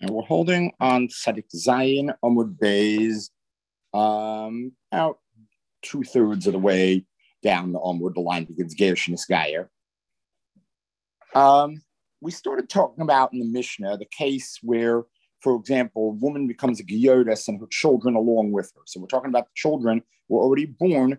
And we're holding on Tzadik Zayin Amud Beis, about 2/3 of the way down the Amud. The line begins Gersh Nisgayer. We started talking about in the Mishnah the case where, for example, a woman becomes a Giyodes and her children along with her. So we're talking about the children who were already born.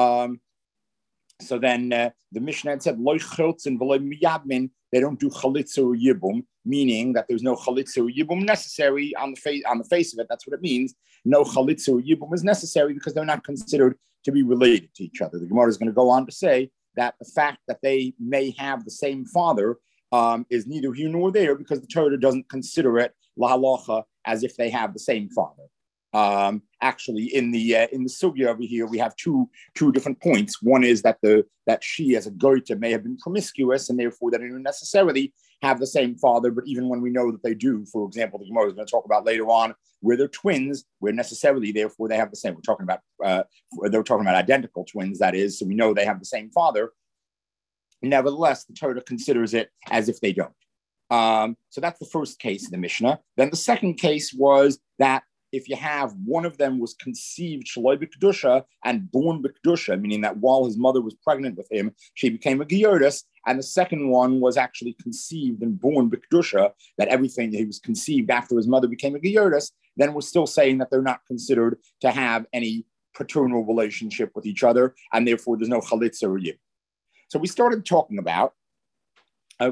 So then the Mishnah had said, Loi Cheltzin v'loi miyadmin, they don't do chalitza or yibum, meaning that there's no chalitza or yibum necessary on the face of it. That's what it means. No chalitza or yibum is necessary because they're not considered to be related to each other. The Gemara is going to go on to say that the fact that they may have the same father is neither here nor there because the Torah doesn't consider it la halacha as if they have the same father. Actually, in the sugya over here, we have two different points. One is that she as a goita may have been promiscuous, and therefore they don't necessarily have the same father. But even when we know that they do, for example, the Gemara is going to talk about later on where they're twins, where necessarily therefore they have the same. They're talking about identical twins, that is, so we know they have the same father. Nevertheless, the Torah considers it as if they don't. So that's the first case of the Mishnah. Then the second case was that if you have one of them was conceived shaloi b'kedusha and born b'kedusha, meaning that while his mother was pregnant with him, she became a Giyodes, and the second one was actually conceived and born b'kedusha, that everything he was conceived after his mother became a Giyodes, then we're still saying that they're not considered to have any paternal relationship with each other, and therefore there's no chalitza or yib. So we started talking about that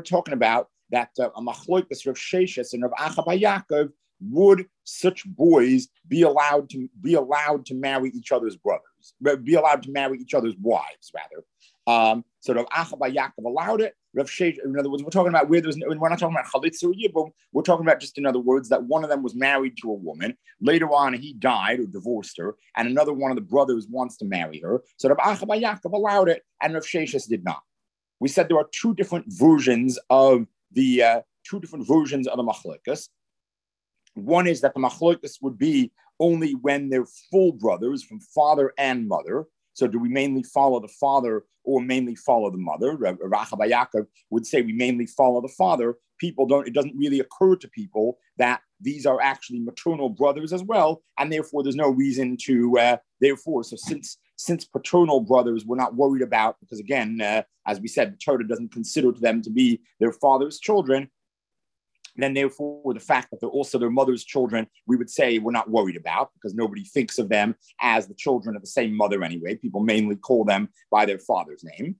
a machlokas Rav Sheshes and Rav Acha bar Yaakov, would such boys be allowed to marry each other's brothers, be allowed to marry each other's wives, rather? So Rav Acha bar Yaakov allowed it. Rav Sheshes, in other words, we're talking about we're not talking about chalitza or yibum. We're talking about, just in other words, that one of them was married to a woman. Later on, he died or divorced her, and another one of the brothers wants to marry her. So Rav Acha bar Yaakov allowed it, and Rav Sheshes did not. We said there are two different versions of the machlokas. One is that the machlokas would be only when they're full brothers from father and mother. So do we mainly follow the father or mainly follow the mother? Rav Acha bar Yaakov would say we mainly follow the father. It doesn't really occur to people that these are actually maternal brothers as well, and therefore there's no reason to, so since paternal brothers we're not worried about, because again, as we said, the Torah doesn't consider them to be their father's children, then therefore the fact that they're also their mother's children, we would say we're not worried about, because nobody thinks of them as the children of the same mother anyway. People mainly call them by their father's name.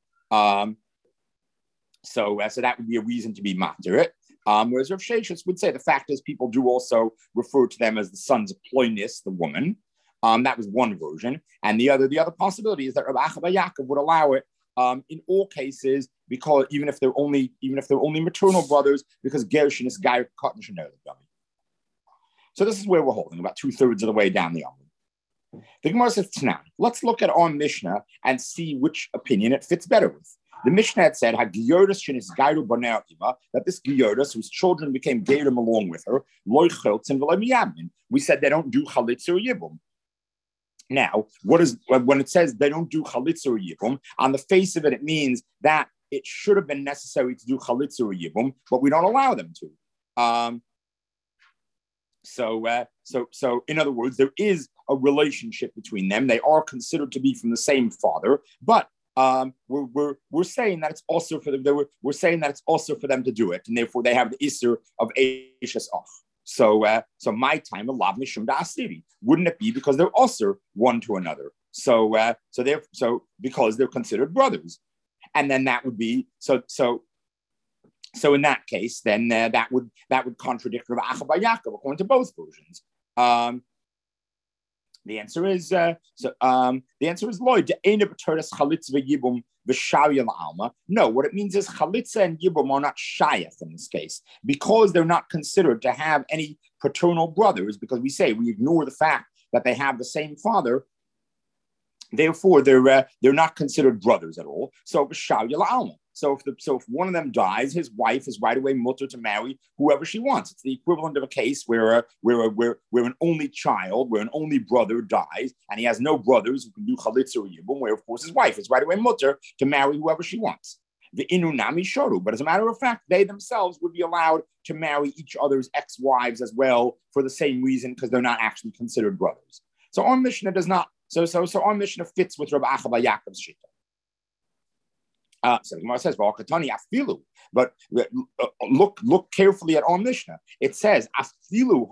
So that would be a reason to be matir it. Whereas Rav Sheshes would say the fact is people do also refer to them as the sons of Ploinis, the woman. That was one version. And the other possibility is that Rav Acha bar Yaakov would allow it in all cases, because even if they're only maternal brothers, because Gershon is Gair Katan Shanel. So this is where we're holding, about 2/3 of the way down the Amud. The Gemara says, Tnan, let's look at our Mishnah and see which opinion it fits better with. The Mishnah had said, that this Giyodes, whose children became Geirim along with her, we said they don't do chalitza or yibum. Now, when it says they don't do chalitza or yibum, on the face of it, it means that it should have been necessary to do chalitza or yibum, but we don't allow them to. So in other words, there is a relationship between them. They are considered to be from the same father, but we're saying that it's also for them. We're saying that it's also for them to do it, and therefore they have the isser of eishes och. So my time of lav mishum da'asiri, wouldn't it be because they're also one to another? So because they're considered brothers, and then that would be so in that case, then that would contradict Rav Acha bar Yaakov according to both versions. The answer is loy de'ena b'toras chalitza v'yibum v'shayil alma. No, what it means is chalitza and yibum are not shayach in this case, because they're not considered to have any paternal brothers, because we ignore the fact that they have the same father. Therefore, they're not considered brothers at all. So v'shayil alma. So if one of them dies, his wife is right away mutter to marry whoever she wants. It's the equivalent of a case where an only child, where an only brother dies, and he has no brothers who can do chalitza or yibum, where of course his wife is right away mutter to marry whoever she wants. The inunami shoru. But as a matter of fact, they themselves would be allowed to marry each other's ex-wives as well for the same reason, because they're not actually considered brothers. So our Mishnah does not. So our Mishnah fits with Rabbi Acha bar Yaakov's shita. So the Gemara says, afilu. But look carefully at our Mishnah. It says, afilu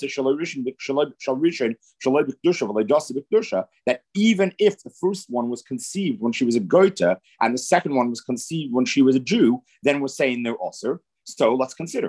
that even if the first one was conceived when she was a goita and the second one was conceived when she was a Jew, then we're saying they're also. So let's consider.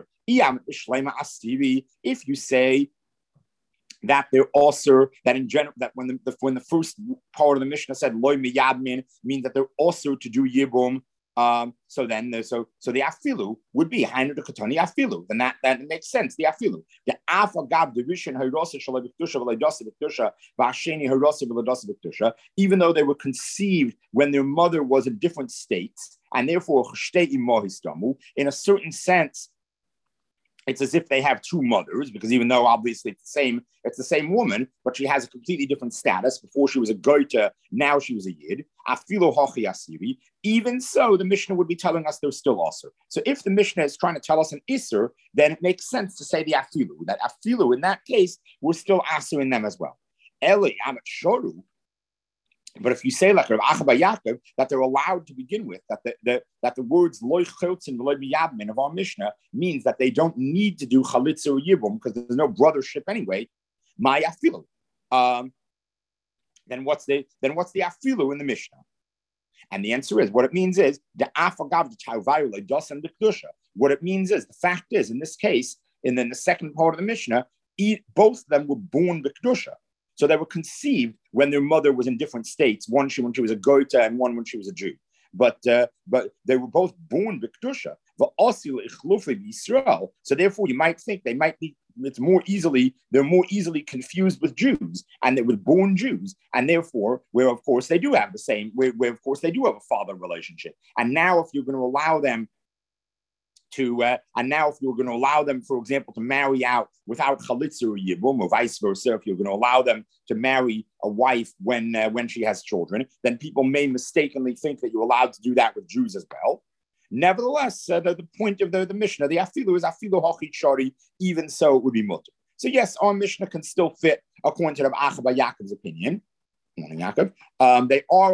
If you say that they're also, that in general, that when the first part of the Mishnah said loy miyadmin means that they're also to do yibum. So the afilu would be hainu de katani afilu. Then that makes sense. The afilu, the afagab division harosa shalai b'kedusha v'leidosa b'kedusha v'asheni harosa v'leidosa b'kedusha. Even though they were conceived when their mother was in different states, and therefore chshtei imo histamu, in a certain sense, it's as if they have two mothers, because even though obviously it's the same woman, but she has a completely different status. Before she was a goita, now she was a yid. Afilu hachi asiri. Even so, the Mishnah would be telling us they're still aser. So if the Mishnah is trying to tell us an iser, then it makes sense to say the afilu. That afilu, in that case, we're still aser in them as well. Eli amat shoru. But if you say like Rav Acha bar Yaakov that they're allowed to begin with, that the words loy chotzin v'loy miyadmin of our Mishnah means that they don't need to do chalitza or yibum because there's no brothership anyway. My afilu. Then what's the afilu in the Mishnah? And the answer is, what it means is the afagav t'ayvayu leidos and kedusha. What it means is, the fact is, in this case, and then the second part of the Mishnah, both of them were born b'kedusha. So they were conceived when their mother was in different states, one when she was a goita and one when she was a Jew. But they were both born b'kedusha. So therefore, you might think they might be. They're more easily confused with Jews, and they were born Jews, and therefore, where of course they do have the same, where of course they do have a father relationship. And now, if you're going to allow them for example, to marry out without chalitza or yibum, or vice versa, if you're going to allow them to marry a wife when she has children, then people may mistakenly think that you're allowed to do that with Jews as well. Nevertheless, the point of the Mishnah, the afilu is afilu hachit shari. Even so, it would be mutter. So yes, our Mishnah can still fit according to Rav Acha bar Yaakov's opinion. Yaakov. They are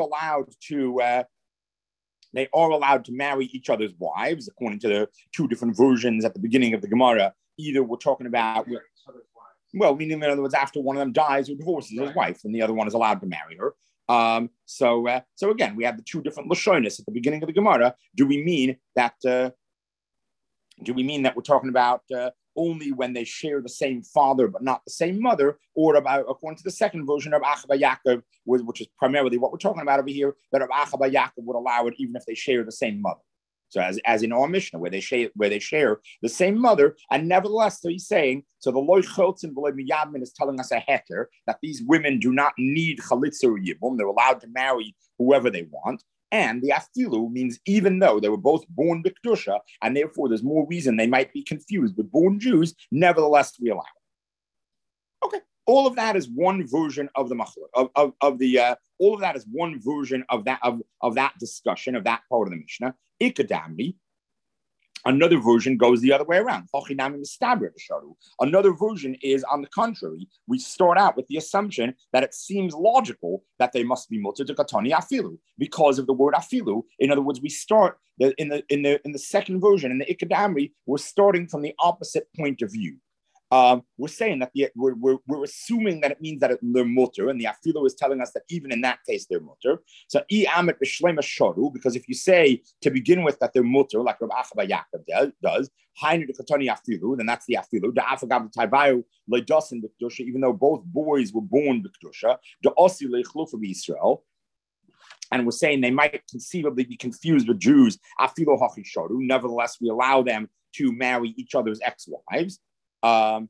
allowed to marry each other's wives, according to the two different versions at the beginning of the Gemara. Either we're talking about, well, meaning in other words, after one of them dies or divorces his wife, and the other one is allowed to marry her. So again, we have the two different lashonis at the beginning of the Gemara. Do we mean that we're talking about only when they share the same father but not the same mother, or about, according to the second version of Acha bar Yaakov, which is primarily what we're talking about over here, that Acha bar Yaakov would allow it even if they share the same mother. So as in our Mishnah, where they share the same mother, and nevertheless, so he's saying, so the loy chotzin v'loy miyadmin is telling us a heter that these women do not need chalitza or yibum; they're allowed to marry whoever they want. And the afilu means even though they were both born b'kedusha, and therefore there's more reason they might be confused with born Jews, nevertheless we allow it. Okay, all of that is one version of the machlok all of that is one version of that discussion of that part of the Mishnah. Ikadamri. Another version goes the other way around. Another version is, on the contrary, we start out with the assumption that it seems logical that they must be mutter to katani afilu because of the word afilu. In other words, we start in the second version, in the Ikadamri, we're starting from the opposite point of view. We're saying that we're assuming that it means that they're mutter, and the afilu is telling us that even in that case they're mutter. So amit b'shleima sharu, because if you say to begin with that they're mutter, like Rav Acha bar Yaakov does, hainu de katani afilu, then that's the afilu. The afagav tayvayu leidasin b'kedusha, even though both boys were born b'kedusha, the osi leichlufa b'Yisrael. And we're saying they might conceivably be confused with Jews. Afilu hachi sharu. Nevertheless, we allow them to marry each other's ex-wives. But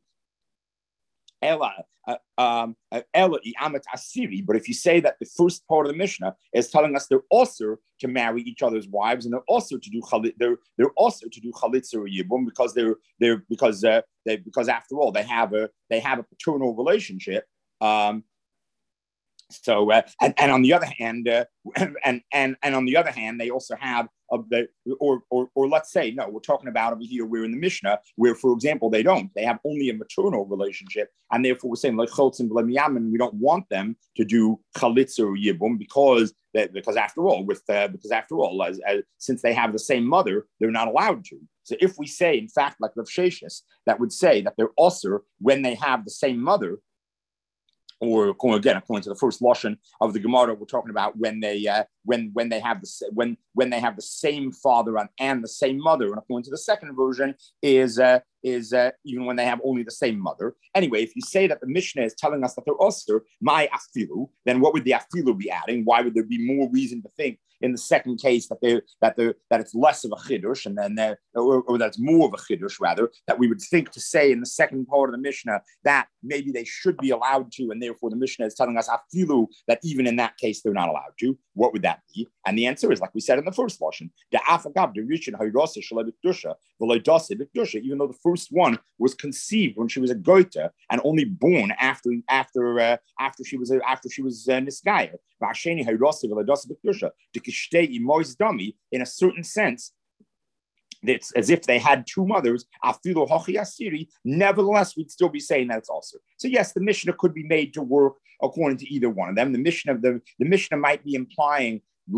if you say that the first part of the Mishnah is telling us they're also to marry each other's wives, and they're also to do chalitza or yibum because after all they have a paternal relationship. So and on the other hand, and on the other hand, they also have or let's say no, we're talking about over here. We're in the Mishnah where, for example, they don't. They have only a maternal relationship, and therefore we're saying like choltz and v'lemiyamin, we don't want them to do chalitza or yibum because after all, since they have the same mother, they're not allowed to. So if we say, in fact, like Rav Sheshes, that would say that they're osir when they have the same mother. Or again, according to the first lashon of the Gemara, we're talking about when they have the same father and the same mother. And according to the second version, is even when they have only the same mother. Anyway, if you say that the Mishnah is telling us that they're osir, my afilu, then what would the afilu be adding? Why would there be more reason to think in the second case that it's less of a chiddush, and then or that's more of a chiddush rather, that we would think to say in the second part of the Mishnah that maybe they should be allowed to, and therefore the Mishnah is telling us afilu that even in that case they're not allowed to. What would that be? And the answer is, like we said in the first portion, even though the first one was conceived when she was a goita and only born after she was nisgaya. In a certain sense, it's as if they had two mothers. Nevertheless, we'd still be saying that it's also. So yes, the Mishnah could be made to work according to either one of them. The Mishnah might be implying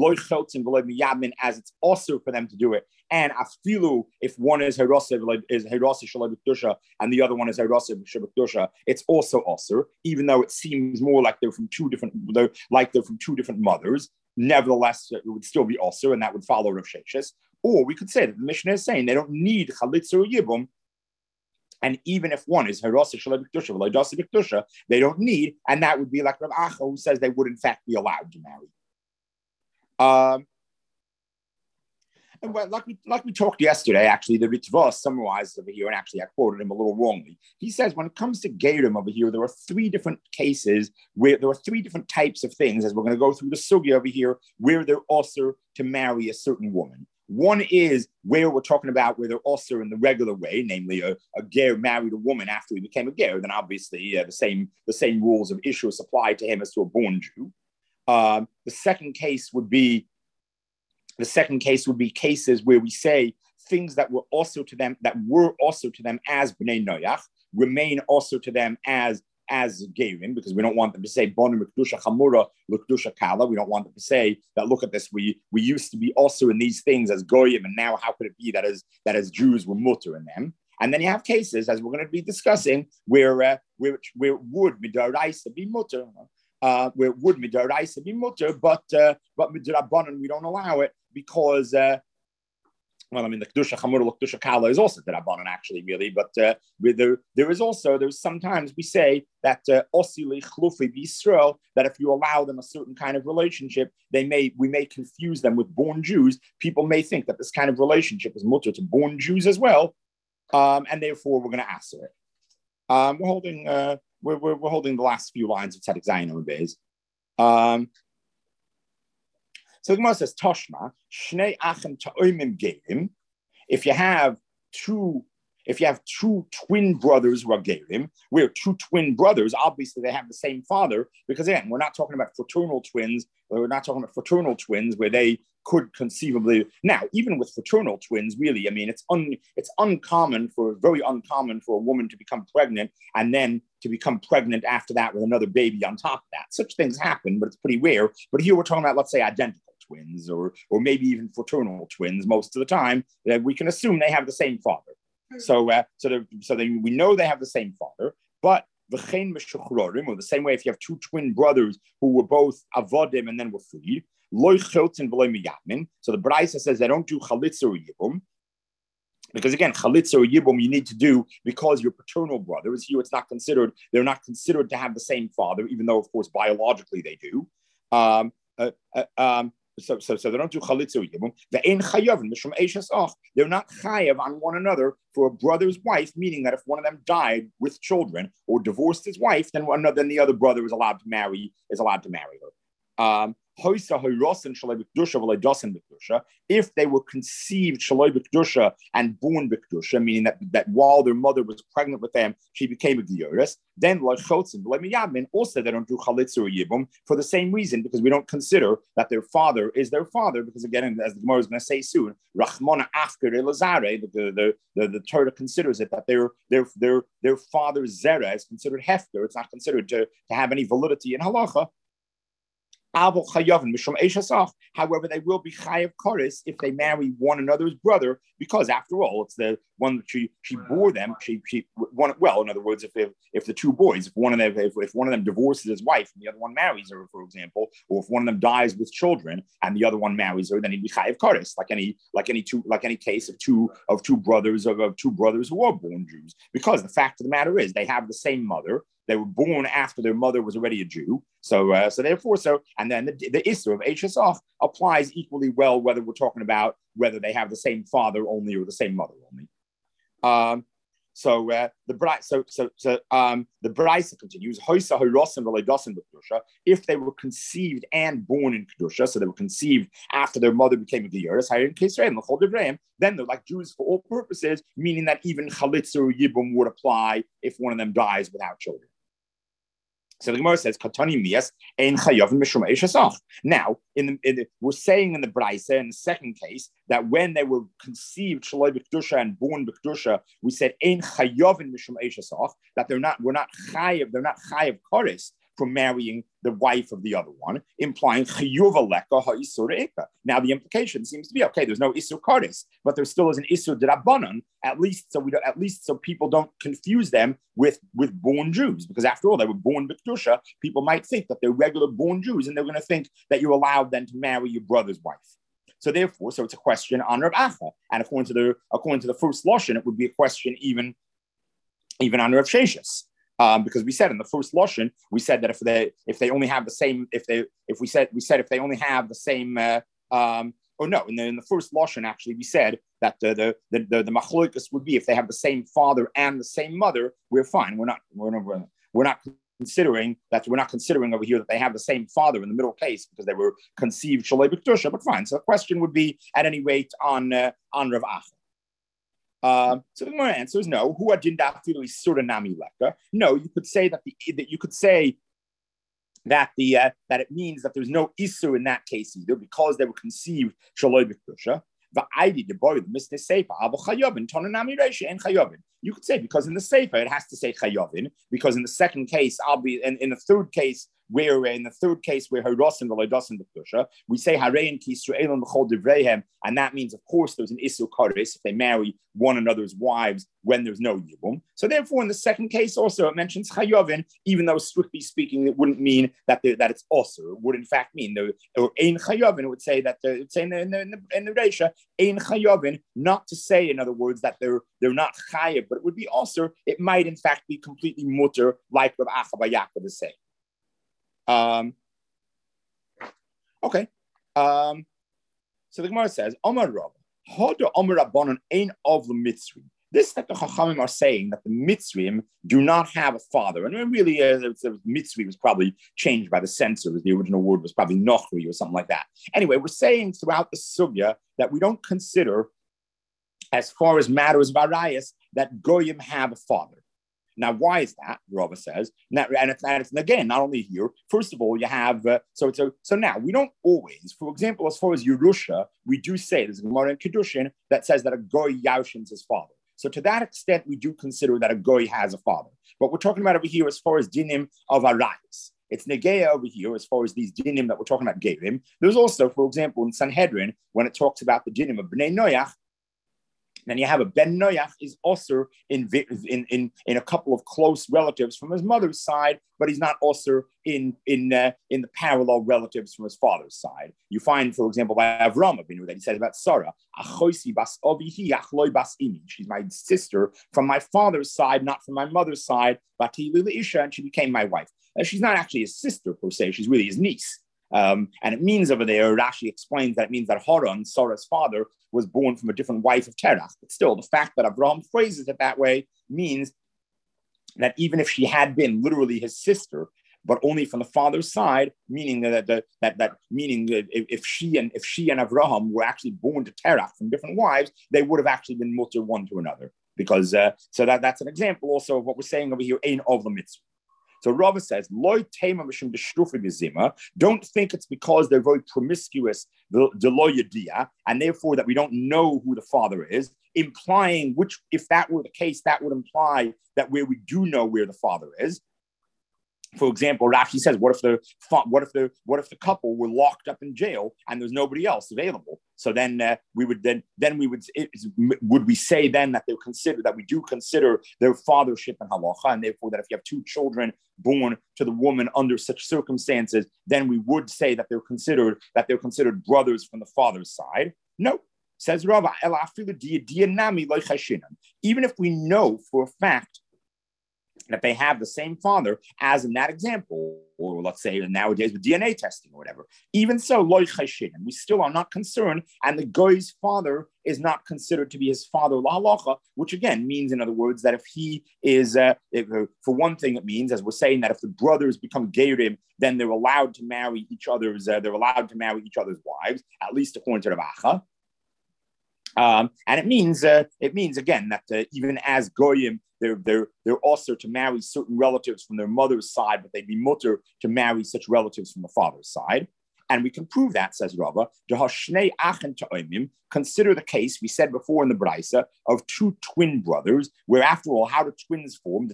as it's also for them to do it. And afilu, if one is herasa shalabikdusha and the other one is herasa shabikdusha, it's also osir, even though it seems more like they're from two different mothers. Nevertheless, it would still be osir, and that would follow Rav Sheshes. Or we could say that the Mishnah is saying they don't need chalitza or yibum, and even if one is herasa shalabikdusha v'loidasa bikdusha, they don't need, and that would be like Rav Acha, who says they would in fact be allowed to marry. And like we talked yesterday, actually, the Ritva summarizes over here, and actually I quoted him a little wrongly. He says when it comes to Gerim over here, there are three different cases where there are three different types of things, as we're going to go through the sugya over here, where they're also to marry a certain woman. One is where we're talking about where they're also in the regular way, namely a ger married a woman after he became a ger, then obviously the same rules of issues apply to him as to a born Jew. The second case would be cases where we say things that were also to them as bnei noyach remain also to them as gerim, because we don't want them to say bonim l'kedusha chamura l'kedusha kala. We don't want them to say that, look at this, we used to be also in these things as goyim, and now how could it be that as Jews were mutter in them? And then you have cases, as we're going to be discussing, where would midaraisa be mutter. Where it would midaraisa be mutter, but midrabanan we don't allow it because the kedusha chamura kedusha kala is also midrabanan actually, really. But there's sometimes we say that osili chlufi b'Yisrael, that if you allow them a certain kind of relationship, we may confuse them with born Jews. People may think that this kind of relationship is mutter to born Jews as well, and therefore we're going to answer it. We're holding the last few lines of Tzaddik Zayin on the base. So the Gemara says, Toshma, Shnei Achim Ta'omim Gerim. If you have two twin brothers who are Gerim, where two twin brothers, obviously they have the same father, because again, we're not talking about fraternal twins, where they could conceivably. Now, even with fraternal twins, really, I mean, it's very uncommon for a woman to become pregnant and then to become pregnant after that with another baby on top of that. Such things happen, but it's pretty rare. But here we're talking about, let's say, identical twins or maybe even fraternal twins. Most of the time, that we can assume they have the same father. So we know they have the same father, but v'chein meshuchrorim, or the same way if you have two twin brothers who were both avodim and then were freed, loy cheltzin v'loy miyadmin. So the Braisa says they don't do chalitza or yibum, because again, chalitza or yibum you need to do because your paternal brothers. Here it's not considered; they're not considered to have the same father, even though of course biologically they do. So they don't do chalitza or yibum. They're not chayav on one another for a brother's wife, meaning that if one of them died with children or divorced his wife, then the other brother is allowed to marry her. If they were conceived shaloi b'kedusha and born b'kedusha, meaning that while their mother was pregnant with them, she became a gioris, then also they don't do chalitza or yibum for the same reason, because we don't consider that their father is their father, because again, as the Gemara is going to say soon, Rachmana after Elazare, the Torah considers it that their father's zera is considered hefker. It's not considered to have any validity in halacha. However, they will be chayav koris if they marry one another's brother, because after all, it's the one that she bore them. Well, in other words, if the two boys, if one of them divorces his wife and the other one marries her, for example, or if one of them dies with children and the other one marries her, then he'd be chayav koris, like any case of two brothers who are born Jews, because the fact of the matter is they have the same mother. They were born after their mother was already a Jew. So therefore, and then the Isser of Eishasach applies equally well, whether we're talking about whether they have the same father only or the same mother only. The Braisa continues. If they were conceived and born in Kedusha, so they were conceived after their mother became a Geuris, then they're like Jews for all purposes, meaning that even Chalitza or Yibum would apply if one of them dies without children. So the Gemara says, "Katani mias ein chayavim mishum eishasach." Now, we're saying in the Braisa, in the second case, that when they were conceived shaloi b'kedusha and born b'kedusha, we said ein chayavim mishum eishasach, that they're not chayav koris from marrying the wife of the other one, implying chiyuv aleka ha'isur eka. Now the implication seems to be, okay, there's no isur koris, but there still is an isur d'rabbanan, at least so people don't confuse them with born Jews, because after all, they were born b'kedusha. People might think that they're regular born Jews, and they're going to think that you're allowed then to marry your brother's wife. So therefore, it's a question on Rav Acha, and according to the first lashon, it would be a question even on Rav Sheshes. Because we said in the first lashon, we said that if they only have the same, in the first lashon, actually we said that the machlokas would be if they have the same father and the same mother, we're fine. We're not considering over here that they have the same father in the middle case because they were conceived shalei b'kedusha, but fine. So the question would be at any rate on Rav Acha. So the Gemara answers no. No, you could say that it means that there's no isur in that case either, because they were conceived shaloi b'kedusha. You could say because in the Sefer it has to say chayovin, because in the second case, in the third case where harosin v'loidosin b'kedusha, we say harein ki Yisraelim b'chol divreihem, and that means, of course, there's an isur koris if they marry one another's wives when there's no yibum. So therefore, in the second case also it mentions chayovin, even though strictly speaking it wouldn't mean that it's also. It would in fact mean or ein chayovin. It would say that it's saying in the Reisha ein chayovin, not to say in other words that they're not chayav, but it would be also. It might in fact be completely mutter, like Rav Acha bar Yaakov is saying. Okay. So the Gemara says, Omar Rav, Hoda Omar Rabbanon ein of the Mitzri. This that the Chachamim are saying that the Mitzrim do not have a father, and really, Mitzri was probably changed by the censors. The original word was probably Nochri or something like that. Anyway, we're saying throughout the sugya that we don't consider, as far as matters of arayas, that goyim have a father. Now, why is that? Rava says, and again, not only here. First of all, you have so now we don't always. For example, as far as Yerusha, we do say there's a Gemara in Kedushin that says that a goy yaushins his father. So to that extent, we do consider that a goy has a father. But we're talking about over here as far as dinim of arayas. It's negeya over here as far as these dinim that we're talking about gerim. There's also, for example, in Sanhedrin when it talks about the dinim of Bnei Noach. Then you have a Ben Noach is also in a couple of close relatives from his mother's side, but he's not also in the parallel relatives from his father's side. You find, for example, by Avram Avinu that he says about Sarah, she's my sister from my father's side, not from my mother's side, and she became my wife. She's not actually his sister per se; she's really his niece. And it means over there, Rashi explains that it means that Haran, Sarah's father, was born from a different wife of Terach. But still, the fact that Abraham phrases it that way means that even if she had been literally his sister, but only from the father's side, meaning meaning if she and Avraham were actually born to Terach from different wives, they would have actually been mutter one to another. Because that's an example also of what we're saying over here, ein of the mitzvah. So Rava says, don't think it's because they're very promiscuous, and therefore that we don't know who the father is, implying which, if that were the case, that would imply that where we do know where the father is. For example, Rashi says, what if the couple were locked up in jail and there's nobody else available? So then would we say then that we do consider their fathership in halacha, and therefore that if you have two children born to the woman under such circumstances, then we would say that they're considered brothers from the father's side? No. Says Rava, even if we know for a fact that they have the same father, as in that example, or let's say nowadays with DNA testing or whatever. Even so, we still are not concerned, and the guy's father is not considered to be his father lahalacha, which again means, in other words, that if he is, for one thing, it means, as we're saying, that if the brothers become gerim, then they're allowed to marry each other's wives, at least according to the Racha. And it means again that even as goyim, they're also to marry certain relatives from their mother's side, but they'd be mutter to marry such relatives from the father's side. And we can prove that, says Rava. Consider the case we said before in the Braisa of two twin brothers, where after all, how do twins form?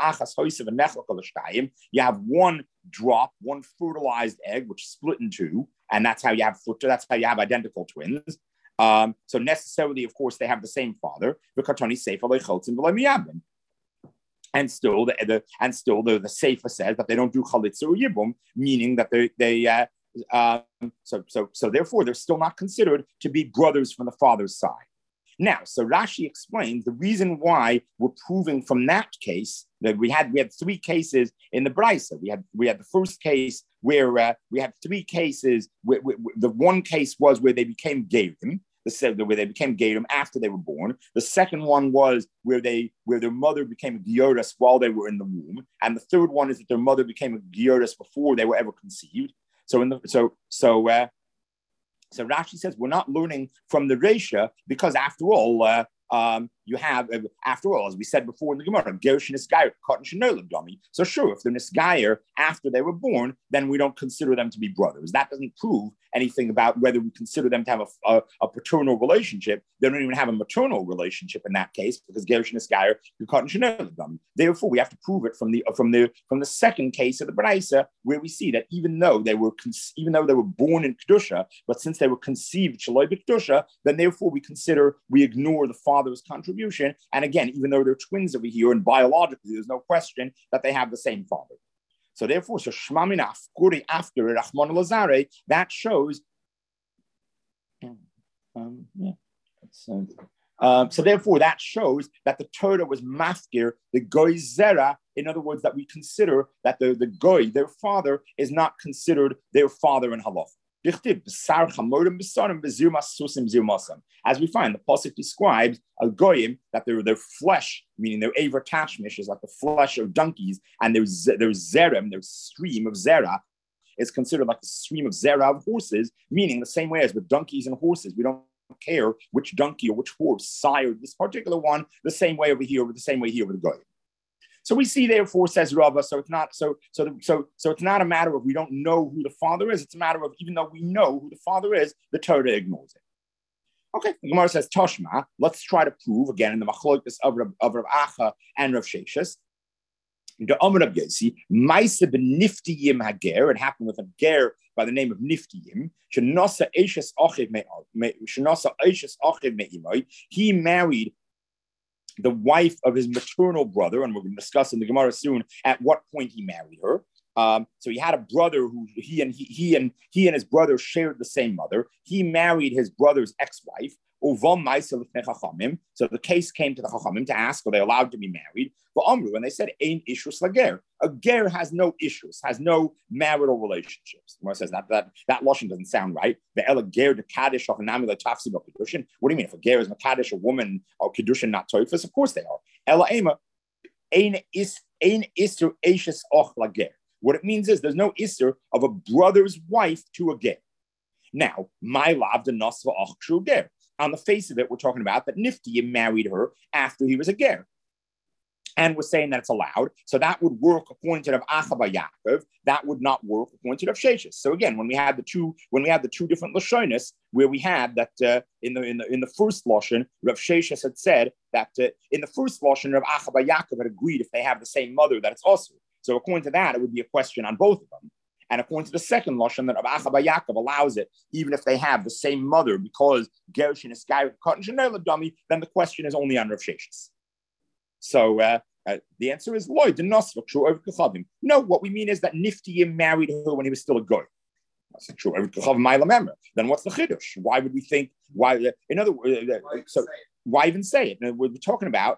You have one drop, one fertilized egg, which split in two, and that's how you have identical twins. So necessarily, of course, they have the same father. And still, the Sefer says that they don't do chalitza or yibum, meaning that so therefore they're still not considered to be brothers from the father's side. Now, so Rashi explains the reason why we're proving from that case that we had three cases in the Braisa. We had the first case where we had three cases. The one case was where they became gerim. Where they became gerim after they were born. The second one was where their mother became a gioris while they were in the womb, and the third one is that their mother became a gioris before they were ever conceived. So Rashi says we're not learning from the Reisha because after all, you have, after all, as we said before in the Gemara, Gersh Nisgayer, Katan Shenolim Dummy. So sure, if they're Nisgayer after they were born, then we don't consider them to be brothers. That doesn't prove anything about whether we consider them to have a paternal relationship. They don't even have a maternal relationship in that case because Gersh Nisgayer, Katan Shenolim Dummy. Therefore, we have to prove it from the second case of the Braisa, where we see that even though they were born in Kedusha, but since they were conceived Shaloi B'Kedusha, then therefore we ignore the father's contribution. And again, even though they're twins over here, and biologically, there's no question that they have the same father. So therefore, Shema Minaf Kuri after Rachmana litzlan, that shows. So therefore, that shows that the Torah was mafkir, the goy zera. In other words, that we consider that the goy, their father, is not considered their father in halach. As we find, the pasuk describes a goyim that their flesh, meaning their aver tashmish, is like the flesh of donkeys, and their zerem, their stream of zera, is considered like the stream of zera of horses, meaning the same way as with donkeys and horses, we don't care which donkey or which horse sired this particular one, the same way over here, the same way here with the goyim. So we see, therefore, says Rava. So it's not it's not a matter of we don't know who the father is. It's a matter of even though we know who the father is, the Torah ignores it. Okay, the Gemara says Toshma. Let's try to prove again in the Machlokes of Rav Acha and Rav Sheshes. The Amar Rav Yosi, Ma'aseh b'Niftiyim Hager. It happened with a ger by the name of Niftiyim. Shenasa Eishes Achiv Me'imai. He married the wife of his maternal brother, and we're going to discuss in the Gemara soon at what point he married her. So he had a brother who he and his brother shared the same mother. He married his brother's ex-wife. So the case came to the Chachamim to ask, are they allowed to be married? And they said, Ein ishus lager. A ger has no issues, has no marital relationships. Gemara says that lashon doesn't sound right. What do you mean? If a ger is makadesh, a woman, or kedushin not toifus? Of course they are. Ela ema ein ister eishes och lager. What it means is there's no isser of a brother's wife to a ger. Now, my lav de nasva achshu ger. On the face of it, we're talking about that Niftiim married her after he was a ger. And we're saying that it's allowed. So that would work according to Rav Acha bar Yaakov. That would not work according to Rav Sheshes. So again, when we had the two different lashonis, where we had that in the first lashon, Rav Sheshes had said that in the first lashon, Rav Acha bar Yaakov had agreed if they have the same mother that it's also. So according to that, it would be a question on both of them. And according to the second lashon, that Rav Acha bar Yaakov allows it even if they have the same mother, because Gerushin is Sky Cotton Chanel dummy, then the question is only on Rav Sheshes. So the answer is loy de. No, what we mean is that Niftiim married her when he was still a goy. That's true. Then what's the chiddush? Why would we think? Why? In other words, why even say it? We're talking about.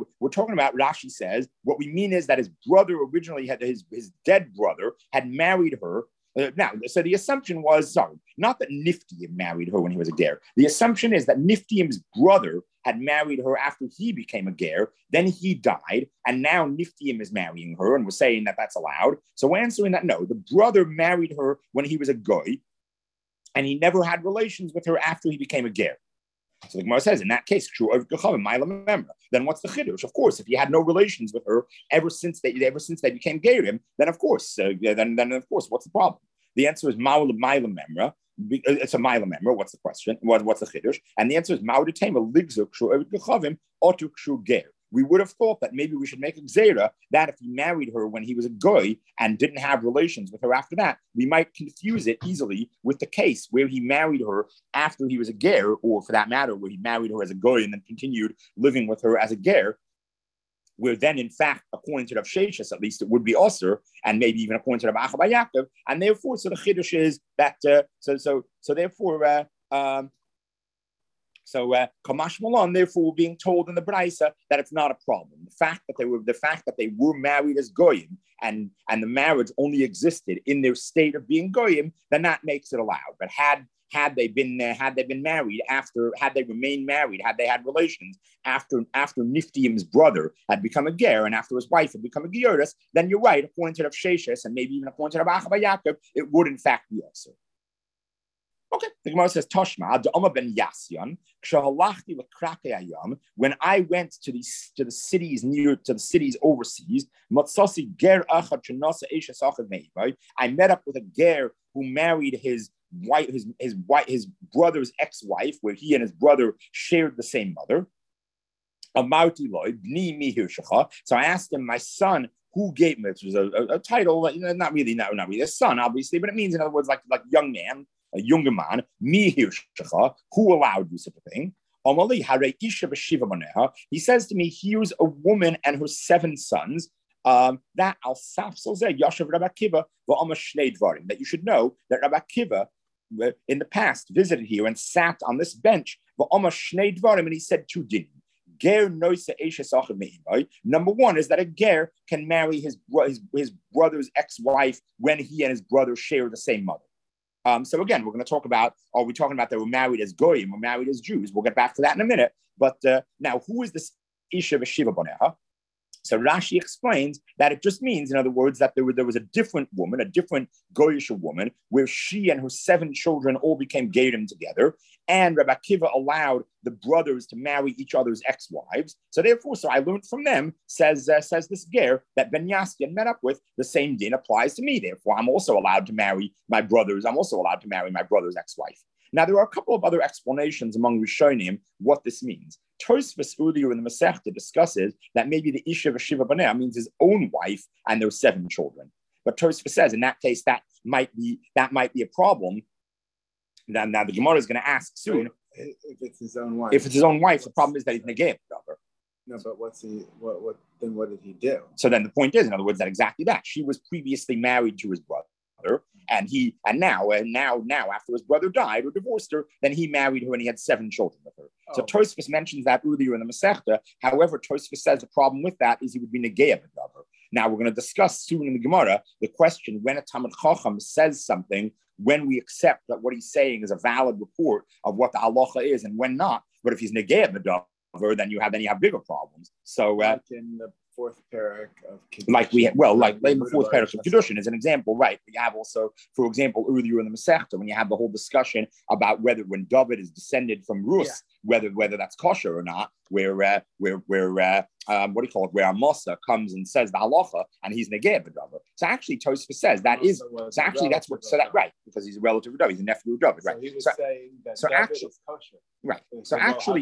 Rashi says what we mean is that his brother originally had his dead brother had married her. Now, so the assumption was, not that Niftiim married her when he was a ger. The assumption is that Niftiim's brother had married her after he became a ger, then he died, and now Niftiim is marrying her, and we're saying that that's allowed. So we're answering that no, the brother married her when he was a goy, and he never had relations with her after he became a ger. So the Gemara says, in that case, then what's the chiddush? Of course, if he had no relations with her ever since they became gerim, then of course, what's the problem? The answer is ma'ul ma'ila memra. It's a ma'ila memra. What's the question? What's the chiddush? And the answer is ma'u detema ligzuk shu ovid gechavim otuk shu ger. We would have thought that maybe we should make a gzeira that if he married her when he was a goy and didn't have relations with her after that, we might confuse it easily with the case where he married her after he was a ger, or for that matter, where he married her as a goy and then continued living with her as a ger, where then, in fact, according to Rav Sheshes, at least, it would be osir, and maybe even according to Rav Acha bar Yaakov, and therefore, so the chiddush is that, Kamash Malon, therefore, we're being told in the Braisa that it's not a problem. The fact that they were married as goyim and the marriage only existed in their state of being goyim, then that makes it allowed. But had they remained married, had they had relations after Niftiim's brother had become a ger and after his wife had become a gioris, then you're right, according to Rav Sheshes and maybe even according to Rav Acha bar Yaakov, it would in fact be also. Okay, the Gemara says, Toshma, Da'oma ben Yasyan, Kshahalachti l'krakei ayam, when I went to the cities overseas, Matsasi ger achad shenasa eshes achad meivai, I met up with a ger who married his brother's ex-wife, where he and his brother shared the same mother. Amarti loy, bni mi hirshacha. So I asked him, my son, who gave me, which was a title, not really a son, obviously, but it means, in other words, like young man, a younger man, mi hirshacha, who allowed you such a thing? He says to me, here's a woman and her 7 sons. That you should know that Rabbi Akiva in the past visited here and sat on this bench, and he said 2 dinim. Number 1 is that a ger can marry his brother's ex-wife when he and his brother share the same mother. So again, we're going to talk about, are we talking about they were married as goyim or married as Jews? We'll get back to that in a minute. But now, who is this Isha v'shiva boneha? So Rashi explains that it just means, in other words, that there was a different woman, a different goyish woman, where she and her 7 children all became gerim together, and Rabbi Akiva allowed the brothers to marry each other's ex-wives. So therefore, I learned from them, says this ger that Ben Yaskian met up with, the same din applies to me. Therefore, I'm also allowed to marry my brother's ex-wife. Now, there are a couple of other explanations among Rishonim what this means. Tosfos earlier in the Masechta discusses that maybe the Isha v'shiva baneh means his own wife and their 7 children. But Tosfos says in that case that might be a problem. Now the Gemara is going to ask soon. If it's his own wife. If it's his own wife, the problem is that he's negayim brother. No, but what did he do? So then the point is, in other words, that exactly that. She was previously married to his brother. And now after his brother died or divorced her, then he married her and he had 7 children with her. So Tosfos mentions that earlier in the Masechta. However, Tosfos says the problem with that is he would be negayah b'davar. Now we're going to discuss soon in the Gemara the question when a Talmid Chacham says something, when we accept that what he's saying is a valid report of what the halacha is, and when not. But if he's negayah b'davar, then you have bigger problems. So like in the fourth parak of Kedushin. Like the fourth parak of Kedushin is an example, right? You have also, for example, earlier in the Masechta, when you have the whole discussion about whether when David is descended from Rus, whether that's kosher or not, where what do you call it? Where Amasa comes and says the halacha, and he's negeh b'David. So actually, Tosfos says that is. So actually, that's what. So that right, because he's a relative of David, he's a nephew of David, right? So he was saying that David is kosher, right? So actually,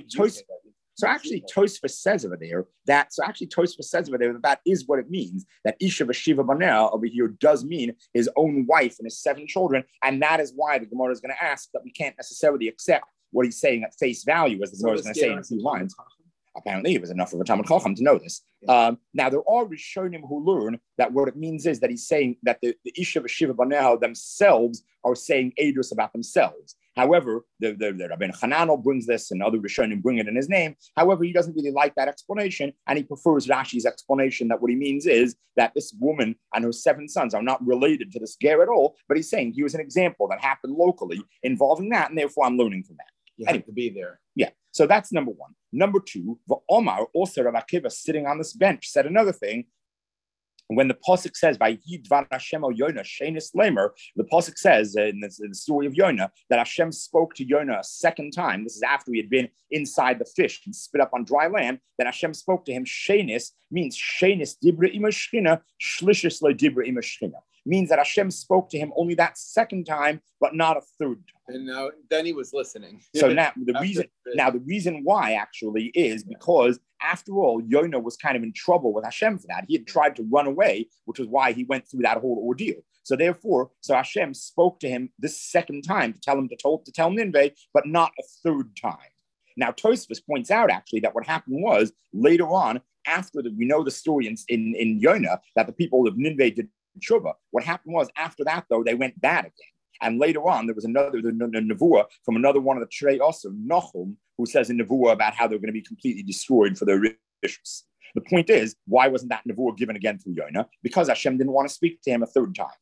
Tosfos says over there that that is what it means. That Isha v'Shiva Banea over here does mean his own wife and his 7 children, and that is why the Gemara is going to ask that we can't necessarily accept what he's saying at face value, as the Gemara is going to say in a few lines. Apparently, it was enough of a Talmud Chacham to know this. Now, there are Rishonim who learn that what it means is that he's saying that the Isha v'Shiva Baneha themselves are saying Eidos about themselves. However, the Rabbeinu Hananel brings this, and other Rishonim bring it in his name. However, he doesn't really like that explanation, and he prefers Rashi's explanation that what he means is that this woman and her 7 sons are not related to this ger at all, but he's saying he was an example that happened locally involving that, and therefore I'm learning from that. You have to be there. Yeah. So that's number 1. Number 2, the Omar, also Rav Akiva, sitting on this bench, said another thing. When the Pasuk says, "Vayid dvar Hashem al Yonah shenis lemer," the Pasuk says in the story of Yonah that Hashem spoke to Yonah a second time. This is after he had been inside the fish and spit up on dry land. Then Hashem spoke to him. Shenis means shenis dibra ima shchina, shlishis lo dibra ima shchina. Means that Hashem spoke to him only that second time, but not a third time. And then he was listening. So now the reason why actually is because after all, Yonah was kind of in trouble with Hashem for that. He had tried to run away, which was why he went through that whole ordeal. So therefore, Hashem spoke to him this second time to tell him to tell Nineveh, but not a third time. Now Tosfos points out actually that what happened was later on, after we know the story in Yonah that the people of Nineveh did Tshuva. What happened was after that though they went bad again. And later on, there was another nevuah from another one of the Trei Osir, Nahum, who says in nevuah about how they're going to be completely destroyed for their riches. The point is, why wasn't that nevuah given again through Yonah? Because Hashem didn't want to speak to him a third time.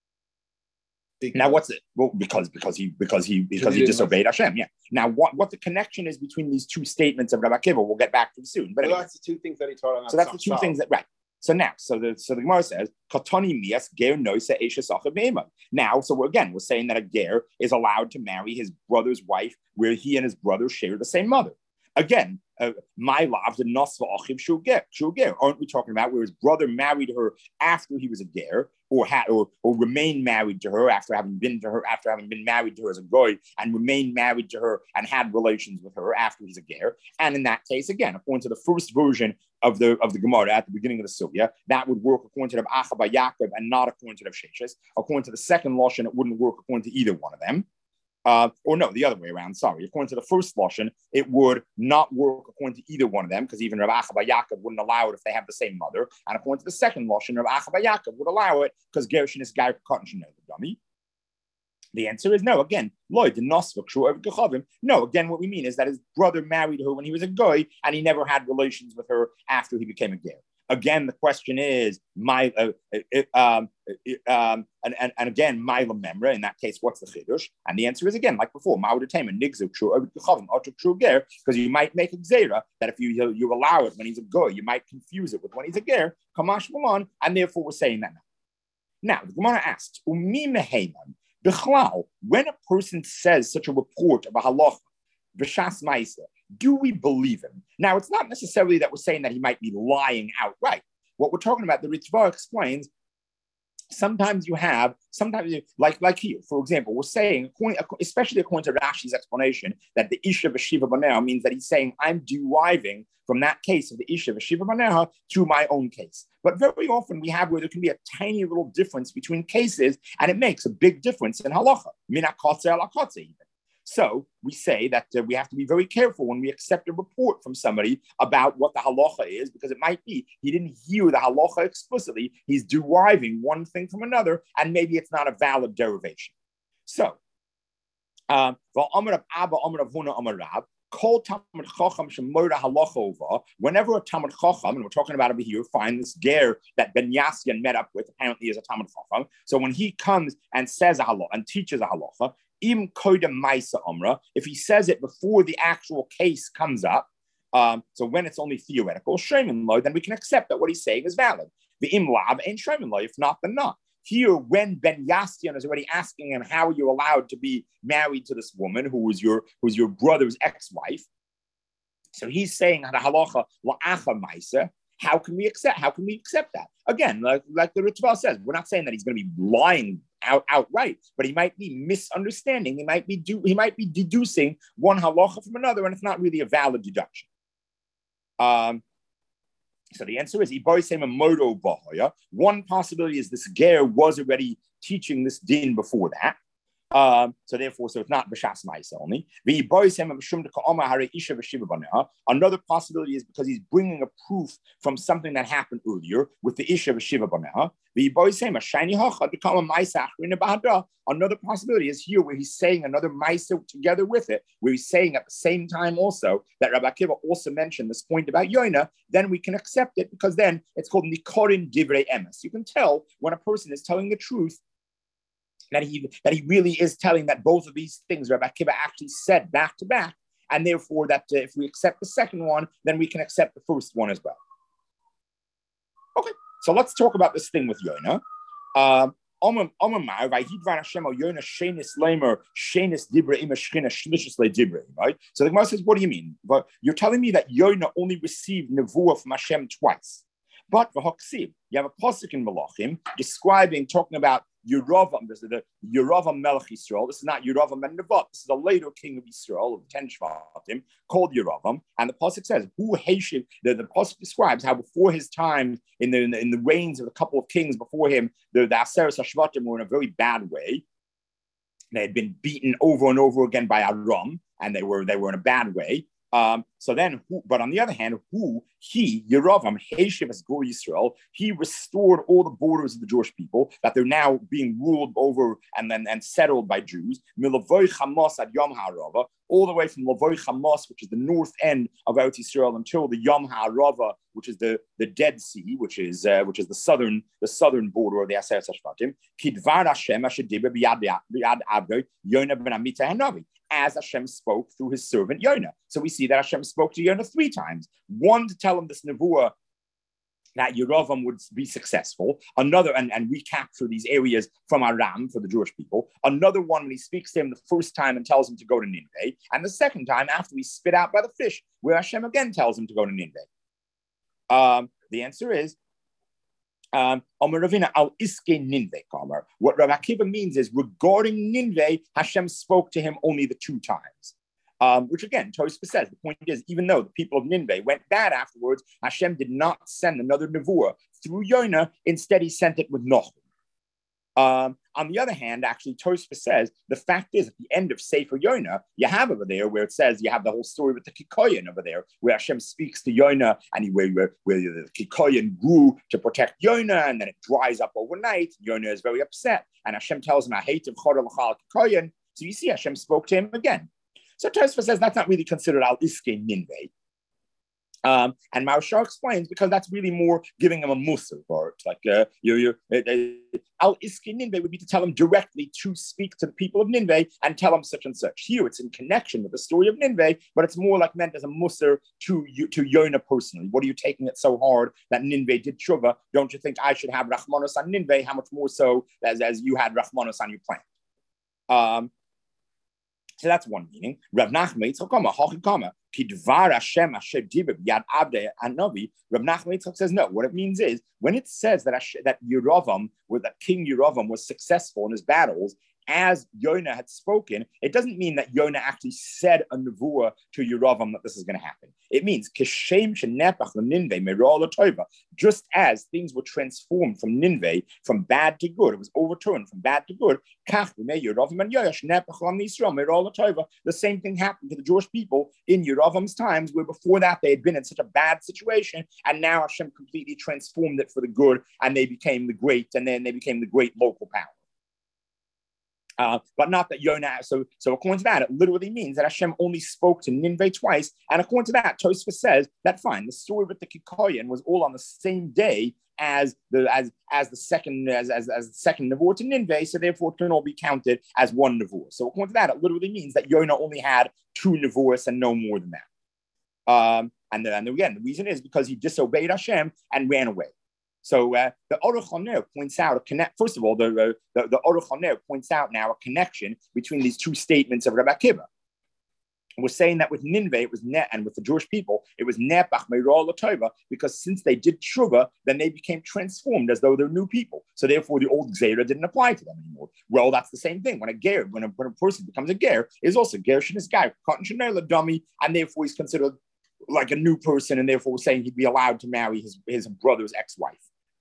Now, what's it? Well, because he disobeyed Hashem. Yeah. Now, what the connection is between these 2 statements of Rabbi Akiva, we'll get back to soon. But anyway, that's the 2 things that he taught on. So that's the 2 things that right. So now, the Gemara says, "Katani mias ger noisa esha sacha be'ema." Now, so we're saying that a ger is allowed to marry his brother's wife, where he and his brother share the same mother. Again, my love, the nosva achiv shul ger. Aren't we talking about where his brother married her after he was a ger, or remained married to her after having been married to her as a goy, and remained married to her and had relations with her after he's a ger? And in that case, again, according to the first version of the Gemara at the beginning of the Sugya, that would work according to the Acha bar Yaakov and not according to the Sheshes. According to the second Lashon, it wouldn't work according to either one of them. Or no, the other way around, sorry. According to the first Lashon, it would not work according to either one of them, because even Rav Acha bar Yaakov wouldn't allow it if they have the same mother. And according to the second Lashon, Rav Acha bar Yaakov would allow it, because Gershon is Gai Katan Sheno the dummy. The answer is no. Again, Lloyd, no, again, what we mean is that his brother married her when he was a goy, and he never had relations with her after he became a ger. Again, the question is, and again, Maila Memra, in that case, what's the Chidush? And the answer is, again, like before, because you might make a Gzera that if you allow it when he's a goy, you might confuse it with when he's a ger, Kamash Malon, and therefore we're saying that now. Now, the Gemara asks, when a person says such a report of a halacha, v'shas ma'isa, do we believe him? Now, it's not necessarily that we're saying that he might be lying outright. What we're talking about, the Ritva explains, sometimes like here, for example, we're saying, especially according to Rashi's explanation, that the Isha v'Shiva Baneha means that he's saying, I'm deriving from that case of the Isha v'Shiva Baneha to my own case. But very often we have where there can be a tiny little difference between cases, and it makes a big difference in halacha. Mina kotze ala kotze even. So we say that we have to be very careful when we accept a report from somebody about what the halacha is, because it might be he didn't hear the halacha explicitly. He's deriving one thing from another, and maybe it's not a valid derivation. So, whenever a Talmud Chacham, and we're talking about over here, find this ger that Ben Yasyan met up with, apparently is a Talmud Chacham. So when he comes and says a halacha and teaches a halacha, if he says it before the actual case comes up, So when it's only theoretical, Shaimin Lo, then we can accept that what he's saying is valid. The Imlab ain't Shaimin Lo, if not, then not. Here, when Ben Yastian is already asking him how you're allowed to be married to this woman who's your brother's ex-wife, so he's saying halacha la'acha ma'isa. How can we accept that? Again, like the Ritva says, we're not saying that he's going to be lying outright, but he might be misunderstanding. He might be deducing one halacha from another, and it's not really a valid deduction. So the answer is one possibility is this ger was already teaching this din before that. So it's not b'shas ma'isa only. Another possibility is because he's bringing a proof from something that happened earlier with the isha v'shiva baneha. Another possibility is here where he's saying another ma'isa together with it, where he's saying at the same time also that Rabbi Akiva also mentioned this point about Yoina. Then we can accept it because then it's called nikorin divrei emes. You can tell when a person is telling the truth, that he really is telling that both of these things Rabbi Akiva actually said back to back, and therefore that if we accept the second one, then we can accept the first one as well. Okay, so let's talk about this thing with Yonah. Right? So the Gemara says, what do you mean? But you're telling me that Yonah only received nevuah from Hashem twice. But you have a pasuk in Malachim talking about Yeravam. This is the Yeravam Melech Yisrael. This is not Yeravam ben Nevat. This is a later king of Yisrael of 10 Shvatim called Yeravam. And the pasuk says, "Who Hashiv?" The pasuk describes how before his time, in the reigns of a couple of kings before him, the Aseres HaShvatim were in a very bad way. They had been beaten over and over again by Aram, and they were in a bad way. But on the other hand, Yeravam, Heshiv as Gur Yisrael, he restored all the borders of the Jewish people, that they're now being ruled over and settled by Jews. Milavoi Hamas at Yom HaArava, all the way from Lavoi Hamas, which is the north end of Eretz Yisrael, until the Yom HaArava, which is the Dead Sea, which is the southern border of the Aseret Hashvatim. Kidvar Hashem Asher Dibra b'yad Abdoi Yonah ben Amitai Hanavi, as Hashem spoke through his servant Yonah. So we see that Hashem spoke to Yonah 3 times. One to tell him this nevuah that Yeravam would be successful. Another, and recapture these areas from Aram for the Jewish people. Another one when he speaks to him the first time and tells him to go to Nineveh. And the second time after he's spit out by the fish, where Hashem again tells him to go to Nineveh. The answer is, what Rabbi Akiva means is regarding Nineveh, Hashem spoke to him only the 2 times. Which again, Tosfos says, the point is, even though the people of Nineveh went bad afterwards, Hashem did not send another nevuah through Yonah. Instead, he sent it with Nochum. On the other hand, actually, Tosfos says, the fact is, at the end of Sefer Yonah, you have over there where it says, you have the whole story with the Kikoyan over there, where Hashem speaks to Yonah, and where the Kikoyan grew to protect Yonah, and then it dries up overnight. Yonah is very upset, and Hashem tells him, I hate Kikoyan. So you see, Hashem spoke to him again. So Tosfos says that's not really considered al-iske ninveh. And Maharshal explains because that's really more giving him a musar for it. Like al-iske ninveh would be to tell him directly to speak to the people of Nineveh and tell them such and such. Here it's in connection with the story of Nineveh, but it's more like meant as a musar to Yonah personally. What are you taking it so hard that Nineveh did tshuva? Don't you think I should have Rachmanos on Nineveh? How much more so as you had Rachmanos on your plant? So that's one meaning. Rav Nachman Yitzchak Kidvar Hashem Asher Dibur Yad Abdei Hanavi. Rav Nachman Yitzchak says no. What it means is when it says that Yeravam, that King Yeravam was successful in his battles, as Yonah had spoken, it doesn't mean that Yonah actually said a nevuah to Yeravam that this is going to happen. It means just as things were transformed from Nineveh, from bad to good, it was overturned from bad to good. The same thing happened to the Jewish people in Yeravam's times, where before that they had been in such a bad situation, and now Hashem completely transformed it for the good, and they became the great local power. But not that Yonah. So according to that, it literally means that Hashem only spoke to Nineveh twice. And according to that, Tosfos says that fine. The story with the Kikoyan was all on the same day as the second nevuah to Nineveh. So therefore, it can all be counted as one nevuah. So according to that, it literally means that Yonah only had 2 nevuahs and no more than that. And again, the reason is because he disobeyed Hashem and ran away. So the Aruch HaNer points out a connect. First of all, the Aruch HaNer points out now a connection between these two statements of Rabbi Akiva. We're saying that with Nineveh, it was net, and with the Jewish people, it was nepach meirah l'tova, because since they did tshuva, then they became transformed as though they're new people. So therefore, the old gzeira didn't apply to them anymore. Well, that's the same thing. When a person becomes a ger, is also ger shenis guy, cotton chanel dummy, and therefore he's considered like a new person, and therefore we're saying he'd be allowed to marry his brother's ex-wife.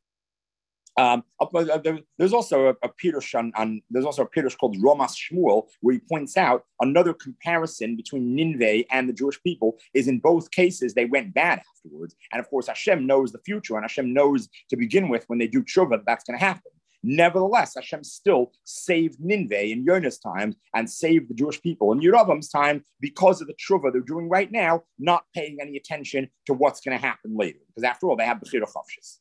There's also a Pirush there's also a Pirush called Ramas Shmuel, where he points out another comparison between Nineveh and the Jewish people is in both cases they went bad afterwards, and of course Hashem knows the future, and Hashem knows to begin with when they do tshuva that's going to happen. Nevertheless, Hashem still saved Nineveh in Yonah's time and saved the Jewish people in Yeravam's time because of the tshuva they're doing right now, not paying any attention to what's going to happen later, because after all they have Bechira Chavshis.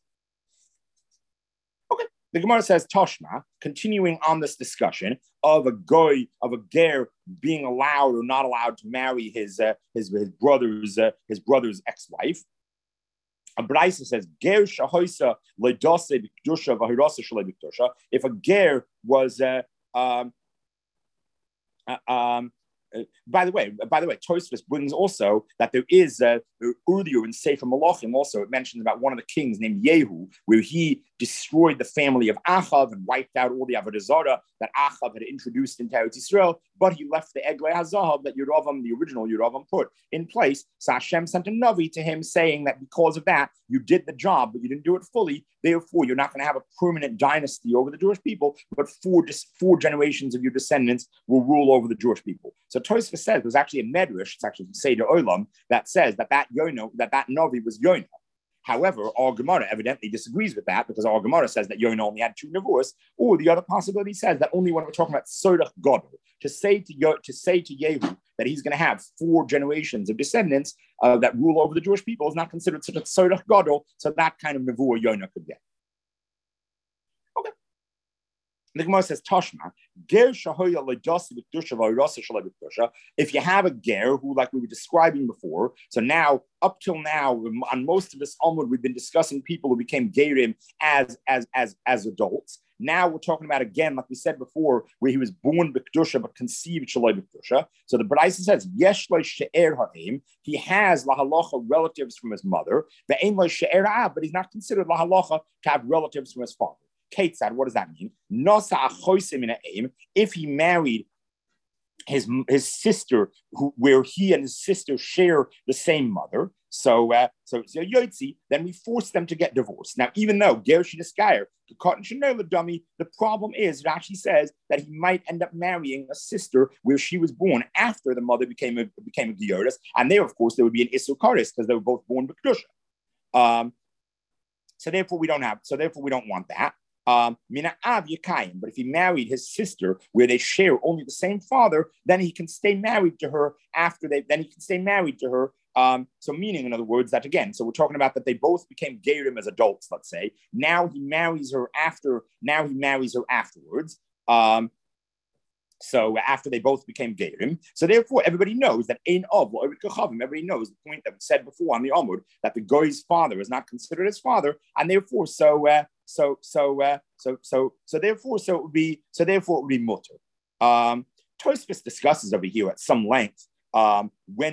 The Gemara says, Toshma, continuing on this discussion of a ger being allowed or not allowed to marry his brother's ex-wife. A Braisa says, Ger shahoisa leidase b'kedusha v'hirasa shalei b'kedusha. If a ger was by the way, Tosfos brings also that there is earlier in Sefer Malachim also it mentions about one of the kings named Yehu, where he destroyed the family of Achav and wiped out all the Avodah Zarah that Achav had introduced into Eretz Yisrael, but he left the Eglei HaZahav that Yeravam, the original Yeravam, put in place. So Hashem sent a Navi to him saying that because of that, you did the job, but you didn't do it fully. Therefore, you're not going to have a permanent dynasty over the Jewish people, but four generations of your descendants will rule over the Jewish people. So Tosfos says there's actually a medrash, it's actually from Seder Olam, that says that Navi was Yonah. However, our Gemara evidently disagrees with that because our Gemara says that Yonah only had 2 nevuos, or the other possibility says that only when we're talking about Sodach Gadol, to say to Yehu that he's going to have 4 generations of descendants that rule over the Jewish people is not considered such a Sodach Gadol, so that kind of nevuah Yonah could get. Okay. The Gemara says, Tashma, ger shahoya leidasi b'kedusha v'hirasa shalei b'kedusha. If you have a ger who, like we were describing before, so now, up till now, on most of this Talmud, we've been discussing people who became gerim as adults. Now we're talking about, again, like we said before, where he was born b'kedusha but conceived shalei b'kedusha. So the Braisa says, yesh lo she'er ha'im, he has lahalacha relatives from his mother, ve'ein lo she'er ha'av, but he's not considered lahalacha to have relatives from his father. Ketzad, what does that mean? If he married his sister, where he and his sister share the same mother, so Yotzi, then we force them to get divorced. Now, even though Gershon is Geir, the cotton shenola dummy, the problem is Rashi says that he might end up marrying a sister where she was born after the mother became a Gioris, and there, of course, there would be an Isukaris because they were both born B'Kedusha. So therefore, we don't want that. But if he married his sister where they share only the same father, then he can stay married to her so meaning, in other words, that again, so we're talking about that they both became gerim as adults, let's say. Now he marries her afterwards. So after they both became gerim. So therefore, everybody knows that everybody knows the point that we said before on the Amud, that the goy's father is not considered his father, and therefore it would be mutter. Tosfos discusses over here at some length now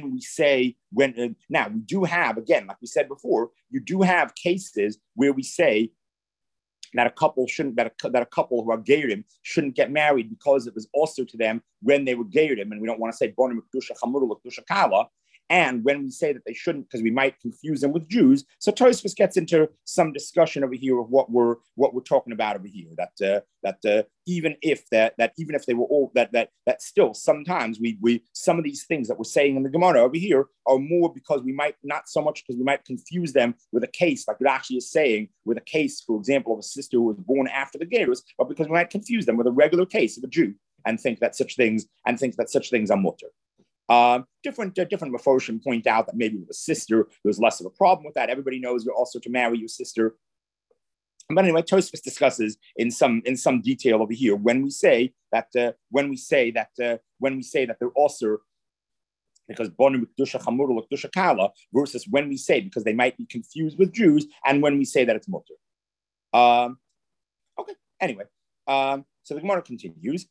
we do have, again, like we said before, you do have cases where we say that a couple who are gerim shouldn't get married because it was also to them when they were gerim, and we don't want to say bonim kedusha chamura kedusha kala. And when we say that they shouldn't, because we might confuse them with Jews, so Tosfos gets into some discussion over here of what we're talking about over here. Even if they were all that still sometimes we some of these things that we're saying in the Gemara over here are more because we might not so much because we might confuse them with a case like Rashi is saying with a case, for example, of a sister who was born after the Gerus, but because we might confuse them with a regular case of a Jew and think that such things are mutter. Different Meforshim point out that maybe with a sister, there's less of a problem with that. Everybody knows you're also to marry your sister. But anyway, Tosfos discusses in some detail over here when we say that they're also because Bonu Kedusha Chamura Kedusha Kala versus when we say, because they might be confused with Jews, and when we say that it's mutter. Okay. Anyway, so the Gemara continues.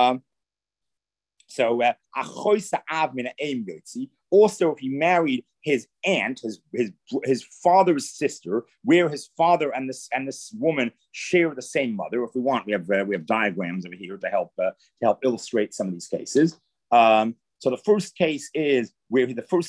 Also, if he married his aunt, his father's sister, where his father and this woman share the same mother. If we want, we have diagrams over here to help illustrate some of these cases. So the first case is where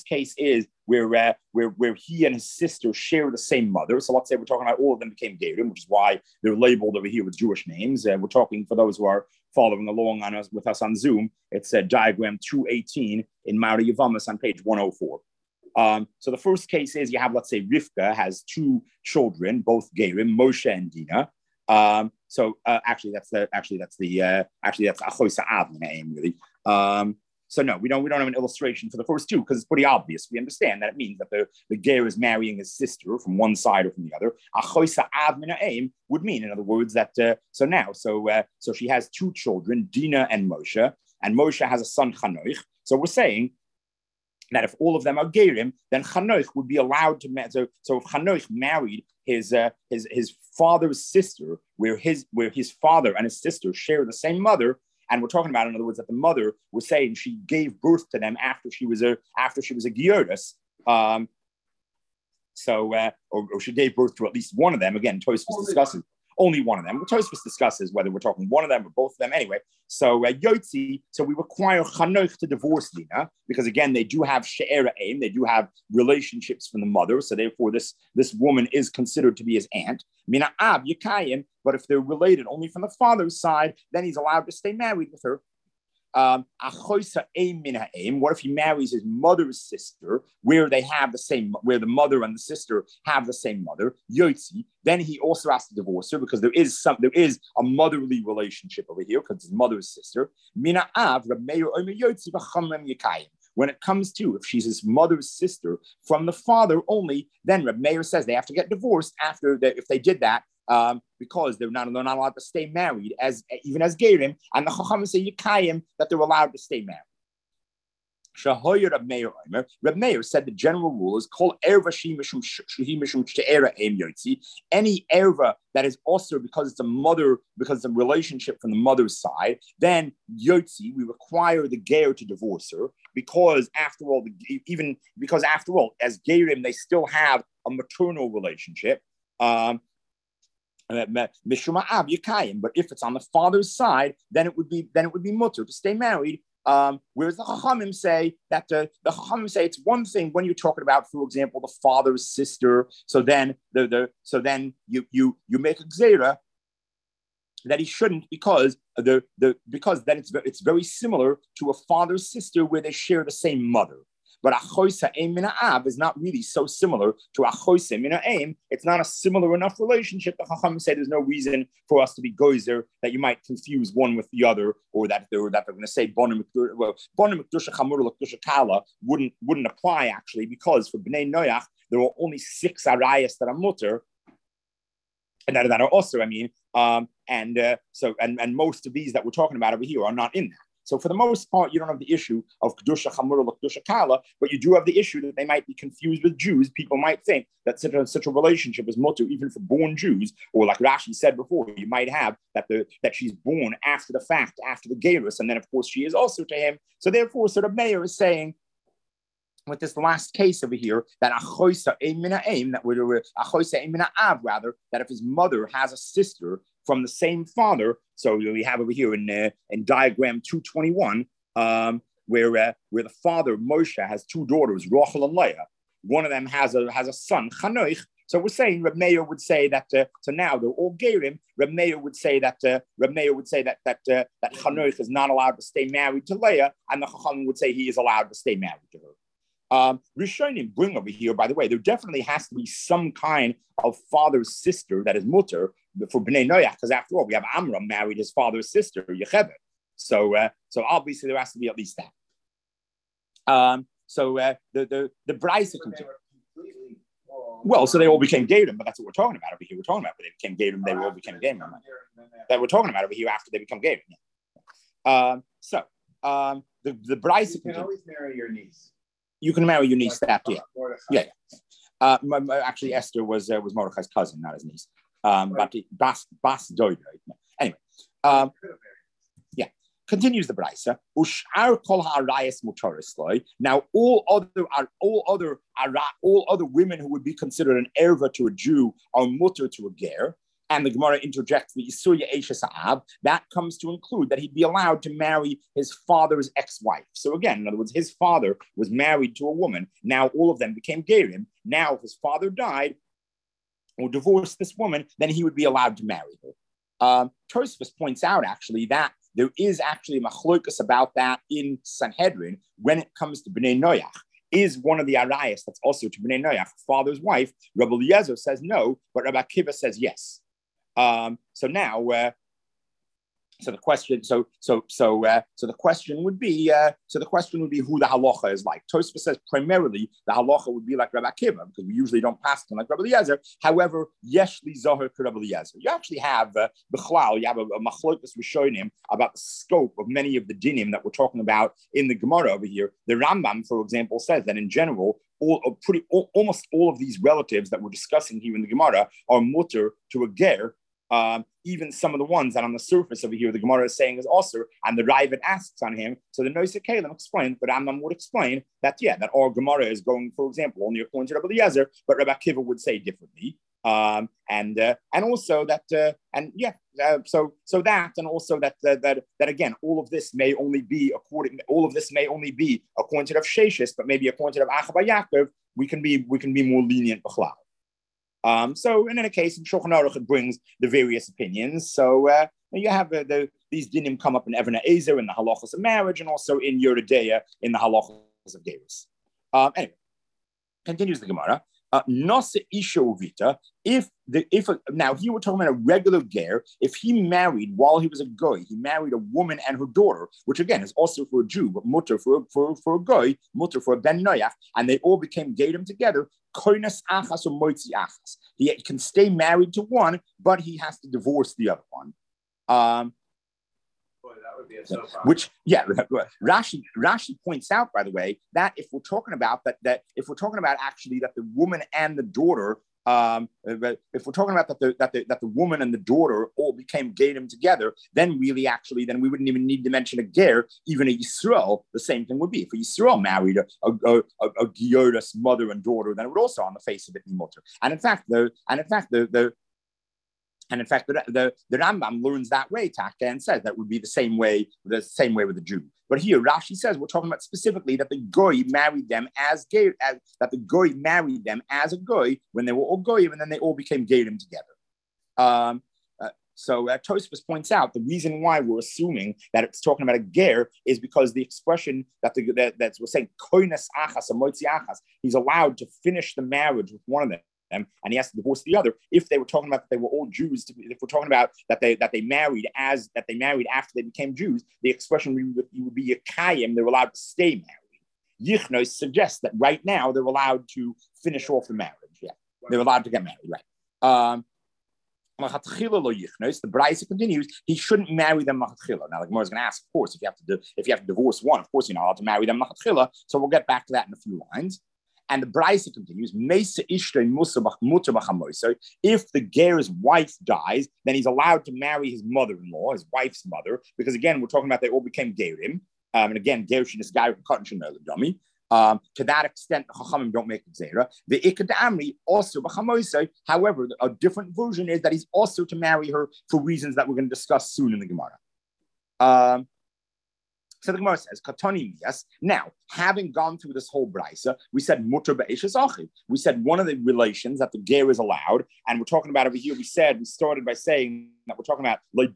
he and his sister share the same mother. So let's say we're talking about all of them became Gerim, which is why they're labeled over here with Jewish names. We're talking, for those who are following along with us on Zoom, it's diagram 218 in Ma'areh Yevamos on page 104. So the first case is you have, let's say, Rivka has two children, both Gerim, Moshe and Dina. Actually that's Achoisa Avna, really. So no, we don't have an illustration for the first two because it's pretty obvious. We understand that it means that the ger is marrying his sister from one side or from the other. Achoisa av min ha'em would mean, in other words, that so she has two children, Dina and Moshe has a son Chanoich. So we're saying that if all of them are gerim, then Chanoich would be allowed to marry. So if Chanoich married his father's sister, where his father and his sister share the same mother. And we're talking about, in other words, that the mother was saying she gave birth to them after she was a Giotis. Or she gave birth to at least one of them. Again, Tosfos discusses only one of them. Tosfos discusses whether we're talking one of them or both of them. Anyway, so Yotzi, so we require Chanoich to divorce Dina because again they do have she'era aim, they do have relationships from the mother. So therefore, this woman is considered to be his aunt. Mina Ab Yekayim, but if they're related only from the father's side, then he's allowed to stay married with her. What if he marries his mother's sister, where they have the same, where the mother and the sister have the same mother, Yotzi? Then he also has to divorce her because there is a motherly relationship over here because his mother's sister. Mina Av Yotzi. When it comes to if she's his mother's sister from the father only, then Reb Meir says they have to get divorced after that. If they did that, because they're not allowed to stay married even as Gerim, and the Chachamim say Yikayim that they're allowed to stay married. Reb Meir said the general rule is called erva mishum she'era em yotzi. Any erva that is also because it's a mother, because the relationship from the mother's side, then yotzi, we require the ger to divorce her because after all, as gerim they still have a maternal relationship. But if it's on the father's side, then it would be mutter to stay married. Whereas the Chachamim say that it's one thing when you're talking about, for example, the father's sister. So then you make a gzeira that he shouldn't because then it's very similar to a father's sister where they share the same mother. But achoisa ein min ha'av is not really so similar to achoisa min ha'em. It's not a similar enough relationship. The Chacham say there's no reason for us to be gozer that you might confuse one with the other, or that they're going to say bonim mikdusha chamur l'kdusha kala wouldn't apply actually, because for bnei noach there are only 6 arayas that are mutter and that are also. And most of these that we're talking about over here are not in that. So for the most part, you don't have the issue of Kedusha Chamura Kedusha Kala, but you do have the issue that they might be confused with Jews. People might think that such a relationship is mutter even for born Jews, or like Rashi said before, you might have that she's born after the fact, after the Gerus, and then of course she is also to him. So therefore, the mayor is saying with this last case over here that achoisa ein min ha'em, that achoisa ein min ha'av, rather, that if his mother has a sister from the same father. So we have over here in diagram 221, where the father Moshe has 2 daughters, Rachel and Leah. One of them has a son, Chanoich. So we're saying Reb Meir would say that. So now they're all gerim. Reb Meir would say that Chanoich is not allowed to stay married to Leah, and the Chacham would say he is allowed to stay married to her. Rishonim bring over here, by the way, there definitely has to be some kind of father's sister that is mutter for Bnei Noach, because after all, we have Amram married his father's sister, Yocheved. So obviously there has to be at least that. The Braisa continues. Well, so they all became Gerim, but that's what we're talking about over here. We're talking about when they became Gerim, they all became Gerim. That we're talking about over here after they become Gerim. The Braisa continues. You can always marry your niece. You can marry your niece that, yeah. Actually, Esther was Mordechai's cousin, not his niece. But Bas Doida. Anyway, yeah. Continues the brisa. Ushar kol ha'arayis mutorisloi. Now, all other women who would be considered an erva to a Jew are mutter to a ger. And the Gemara interjects the Isuya Eisha Sa'ab. That comes to include that he'd be allowed to marry his father's ex-wife. So again, in other words, his father was married to a woman. Now all of them became gerim. Now if his father died or divorced this woman, then he would be allowed to marry her. Tosfos points out actually that there is actually a machlokas about that in Sanhedrin when it comes to Bnei Noach. Is one of the arayas that's also to Bnei Noach, father's wife. Rabbi Eliezer says no, but Rabbi Akiva says yes. So now, so the question would be who the halacha is like. Tosfos says primarily the halacha would be like Rabbi Akiva because we usually don't pass them like Rabbi Eliezer. However, yeshli zohar to Rabbi Eliezer. You actually have b'chlal. You have a machlokas rishonim about the scope of many of the dinim that we're talking about in the Gemara over here. The Rambam, for example, says that in general, almost all of these relatives that we're discussing here in the Gemara are mutter to a ger. Even some of the ones that on the surface over here the Gemara is saying is also, and the Raavad asks on him. So the Nosei Kalim explains, but Rambam would explain that that our Gemara is going, for example, only according to Rabbi Eliezer, but Rabbi Akiva would say differently. And also that that again, all of this may only be according to Rav Sheshis, but maybe according to Rav Acha Yaakov, we can be more lenient b'chlal. So in any case, in Shulchan Aruch it brings the various opinions. So you have these dinim come up in Even HaEzer in the halachas of marriage, and also in Yoreh De'ah in the halachas of gerus. Anyway, continues the Gemara. Nase isha uvita. Now here we're talking about a regular ger. If he married while he was a goy, he married a woman and her daughter, which again is also for a Jew, but mutter for a goy, mutter for a ben noach, and they all became gerim together. Koinas achas or moitzi achas. He can stay married to one, but he has to divorce the other one. That would be a so far. Which, Rashi points out, by the way, that if we're talking about actually that the woman and the daughter, if we're talking about that the woman and the daughter all became gerim together, then we wouldn't even need to mention a ger. Even a Yisrael, the same thing would be. If a Yisrael married a Gioras mother and daughter, then it would also on the face of it be mutter. And in fact, the Rambam learns that way, Taka, and says that would be the same way with the Jew. But here Rashi says we're talking about specifically that the goy married them as gay, that the goy married them as a goy when they were all goyim, and then they all became gayim together. So Tosfos points out the reason why we're assuming that it's talking about a ger is because the expression that we're saying koinas achas or moitzi achas, he's allowed to finish the marriage with one of them, and he has to divorce the other. If they were talking about that they were all Jews, if we're talking about that they married after they became Jews, the expression would be yakayim. They're allowed to stay married. Yichnos suggests that right now they're allowed to finish off the marriage. Yeah, they're allowed to get married. Right. The Brisa continues. He shouldn't marry them machatchila. Now, the Gemara is going to ask, of course, if you have to divorce one, of course you're not allowed to marry them machatchila. So we'll get back to that in a few lines. And the Brisa continues, if the ger's wife dies, then he's allowed to marry his mother-in-law, his wife's mother, because again, we're talking about they all became gerim. And again, gershin is guy who cut the dummy. To that extent, the Chachamim don't make Gzeira. The Ikad Amri also b'chamoisai. However, a different version is that he's also to marry her for reasons that we're going to discuss soon in the Gemara. So the Gemara says, Katani yes. Now, having gone through this whole brisa, we said mutter be'eshes achiv. We said one of the relations that the ger is allowed, and we're talking about over here. We started by saying that we're talking about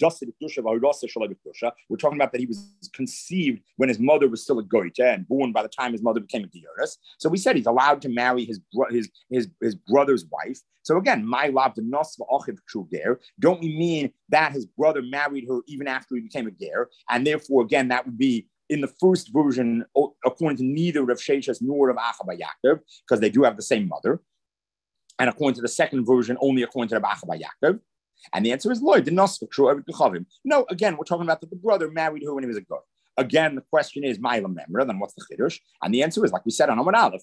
we're talking about that he was conceived when his mother was still a goita and born by the time his mother became a gioris. So we said he's allowed to marry his brother's wife. So again, my love the nosva achiv true ger. Don't we mean that his brother married her even after he became a ger, and therefore again that would be in the first version according to neither Rav Sheshis nor Rav Acha Yaakov because they do have the same mother, and according to the second version only according to Rav Acha Yaakov. And the answer is Lloyd, the nosva true. No, again, we're talking about that the brother married her when he was a goy. Again, the question is, Ma'ila Memra, then what's the Chiddush? And the answer is, like we said on Amar Aleph,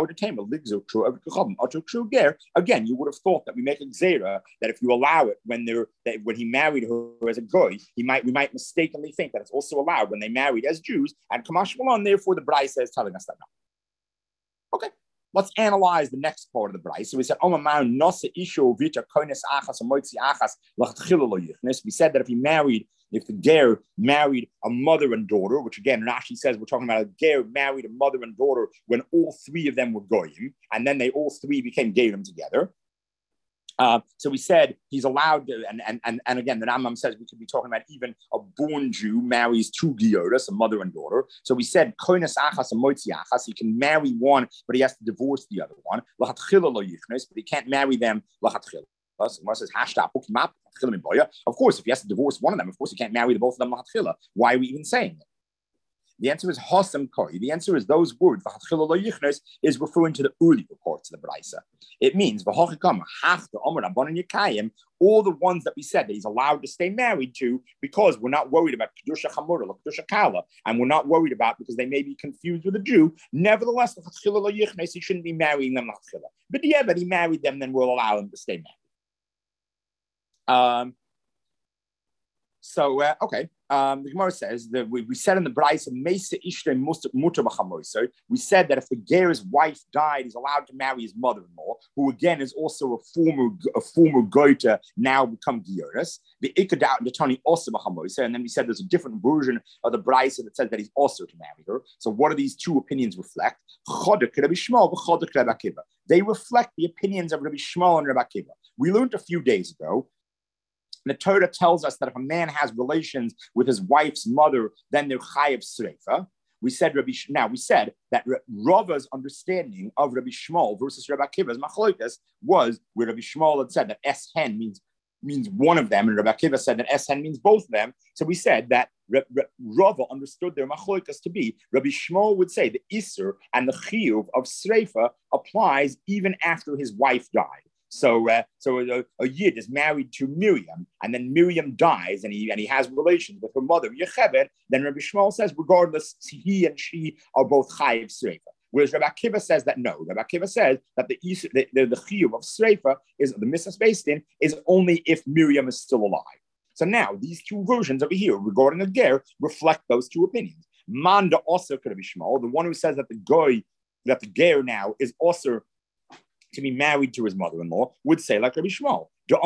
again, you would have thought that we make a Gzera, that if you allow it when he married her as a Goy, we might mistakenly think that it's also allowed when they married as Jews, and Kamash Malon, therefore the Braisa is telling us that now. Okay. Let's analyze the next part of the Braisa. So we said, we said that if the ger married a mother and daughter, which again, Rashi says we're talking about a ger married a mother and daughter when all three of them were goyim, and then they all three became gerim together. So we said he's allowed to, and again, the Rambam says we could be talking about even a born Jew marries two gioras, a mother and daughter. So we said koines achas and moitzi achas, he can marry one, but he has to divorce the other one. But he can't marry them. Of course, if he has to divorce one of them, of course he can't marry the both of them. Why are we even saying it? The answer is Hasam Koi. The answer is those words, is referring to the earlier parts of the Braisa. It means all the ones that we said that he's allowed to stay married to because we're not worried about Kedusha Chamura, Kedusha Kala, and we're not worried about because they may be confused with a Jew. Nevertheless, he shouldn't be marrying them. But yeah, but he married them, then we'll allow him to stay married. Okay. The Gemara says that we said in the Braisa, we said that if the ger's wife died, he's allowed to marry his mother-in-law, who again is also a former goita, now become gioris. And then we said there's a different version of the Braisa that says that he's also to marry her. So what do these two opinions reflect? They reflect the opinions of Rabbi Shmuel and Rabbi Akiva. We learned a few days ago. The Torah tells us that if a man has relations with his wife's mother, then they're chayav sreifa. We said that Rava's understanding of Rabbi Shmuel versus Rabbi Akiva's machlokas was where Rabbi Shmuel had said that esen means one of them, and Rabbi Akiva said that esen means both of them. So we said that Rava understood their machlokas to be Rabbi Shmuel would say the iser and the chiyuv of sreifa applies even after his wife died. So a Yid is married to Miriam, and then Miriam dies, and he has relations with her mother, Yocheved. Then Rabbi Shmuel says, regardless, he and she are both chayiv sreifa. Whereas Rabbi Akiva says that no. Rabbi Akiva says that the chiyuv of sreifa is the misas based in is only if Miriam is still alive. So now these two versions over here regarding the ger reflect those two opinions. Manda also could be Shmuel, the one who says that the ger now is also to be married to his mother-in-law, would say like Rabbi Shmuel.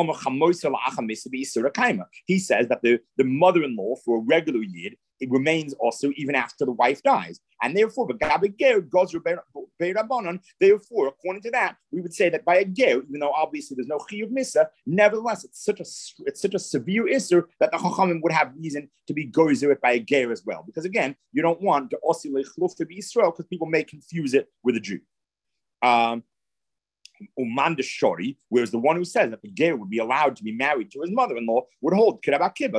He says that the mother-in-law for a regular Yid, it remains also even after the wife dies. And therefore, according to that, we would say that by a ger, even though obviously there's no chiyuv misa, nevertheless, it's such a severe isser that the chachamim would have reason to be gozer it by a ger as well. Because again, you don't want the osi lechluf to be Israel because people may confuse it with a Jew. Umanda Shori, whereas the one who says that the ger would be allowed to be married to his mother-in-law would hold Rabbi Akiva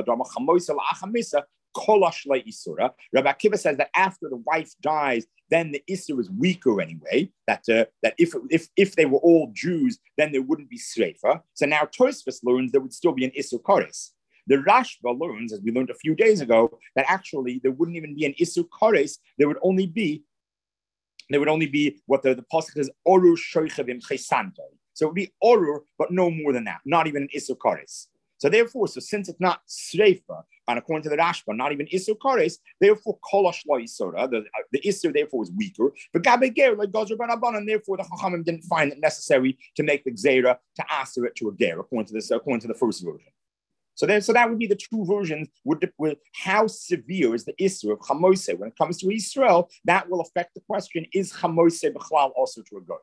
says that after the wife dies, then the Isser is weaker anyway. That if they were all Jews, then there wouldn't be Sreifa. So now Tosfos learns there would still be an Isser Kores. The Rashba learns, as we learned a few days ago, that actually there wouldn't even be an Isser Kores. There would only be what the pasuk is orur shoichavim chesanto. So it would be orur, but no more than that, not even an isur kares. So therefore, since it's not sreifa, and according to the Rashba, not even isur kares, therefore kolosh lo isura, the isur therefore is weaker. But gabe ger like gozer ben abban, and therefore the chachamim didn't find it necessary to make the gzeira to answer it to a ger, according to the first version. So that would be the two versions with how severe is the Isra of Chamoseh. When it comes to Israel, that will affect the question, is Chamoseh B'chlal also to a goy?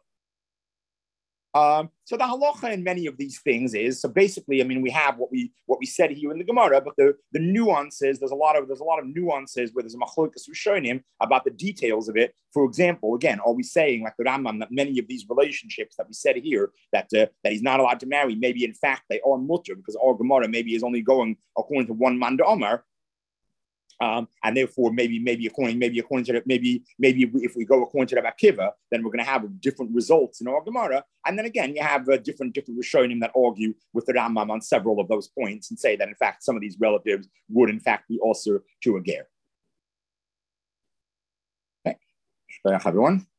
So the halacha in many of these things is, so basically, I mean, we have what we said here in the Gemara, but the nuances, there's a lot of nuances where there's a machlokas rishonim about the details of it. For example, again, are we saying, like the Rambam, that many of these relationships that we said here, that he's not allowed to marry, maybe in fact they are mutter, because our Gemara maybe is only going according to one man to Omar. And therefore, maybe according to that, maybe if we go according to Rabbi Akiva, then we're going to have different results in our Gemara. And then again, you have different Rishonim that argue with the Rambam on several of those points and say that in fact some of these relatives would in fact be also to a ger. Shkoyach, everyone.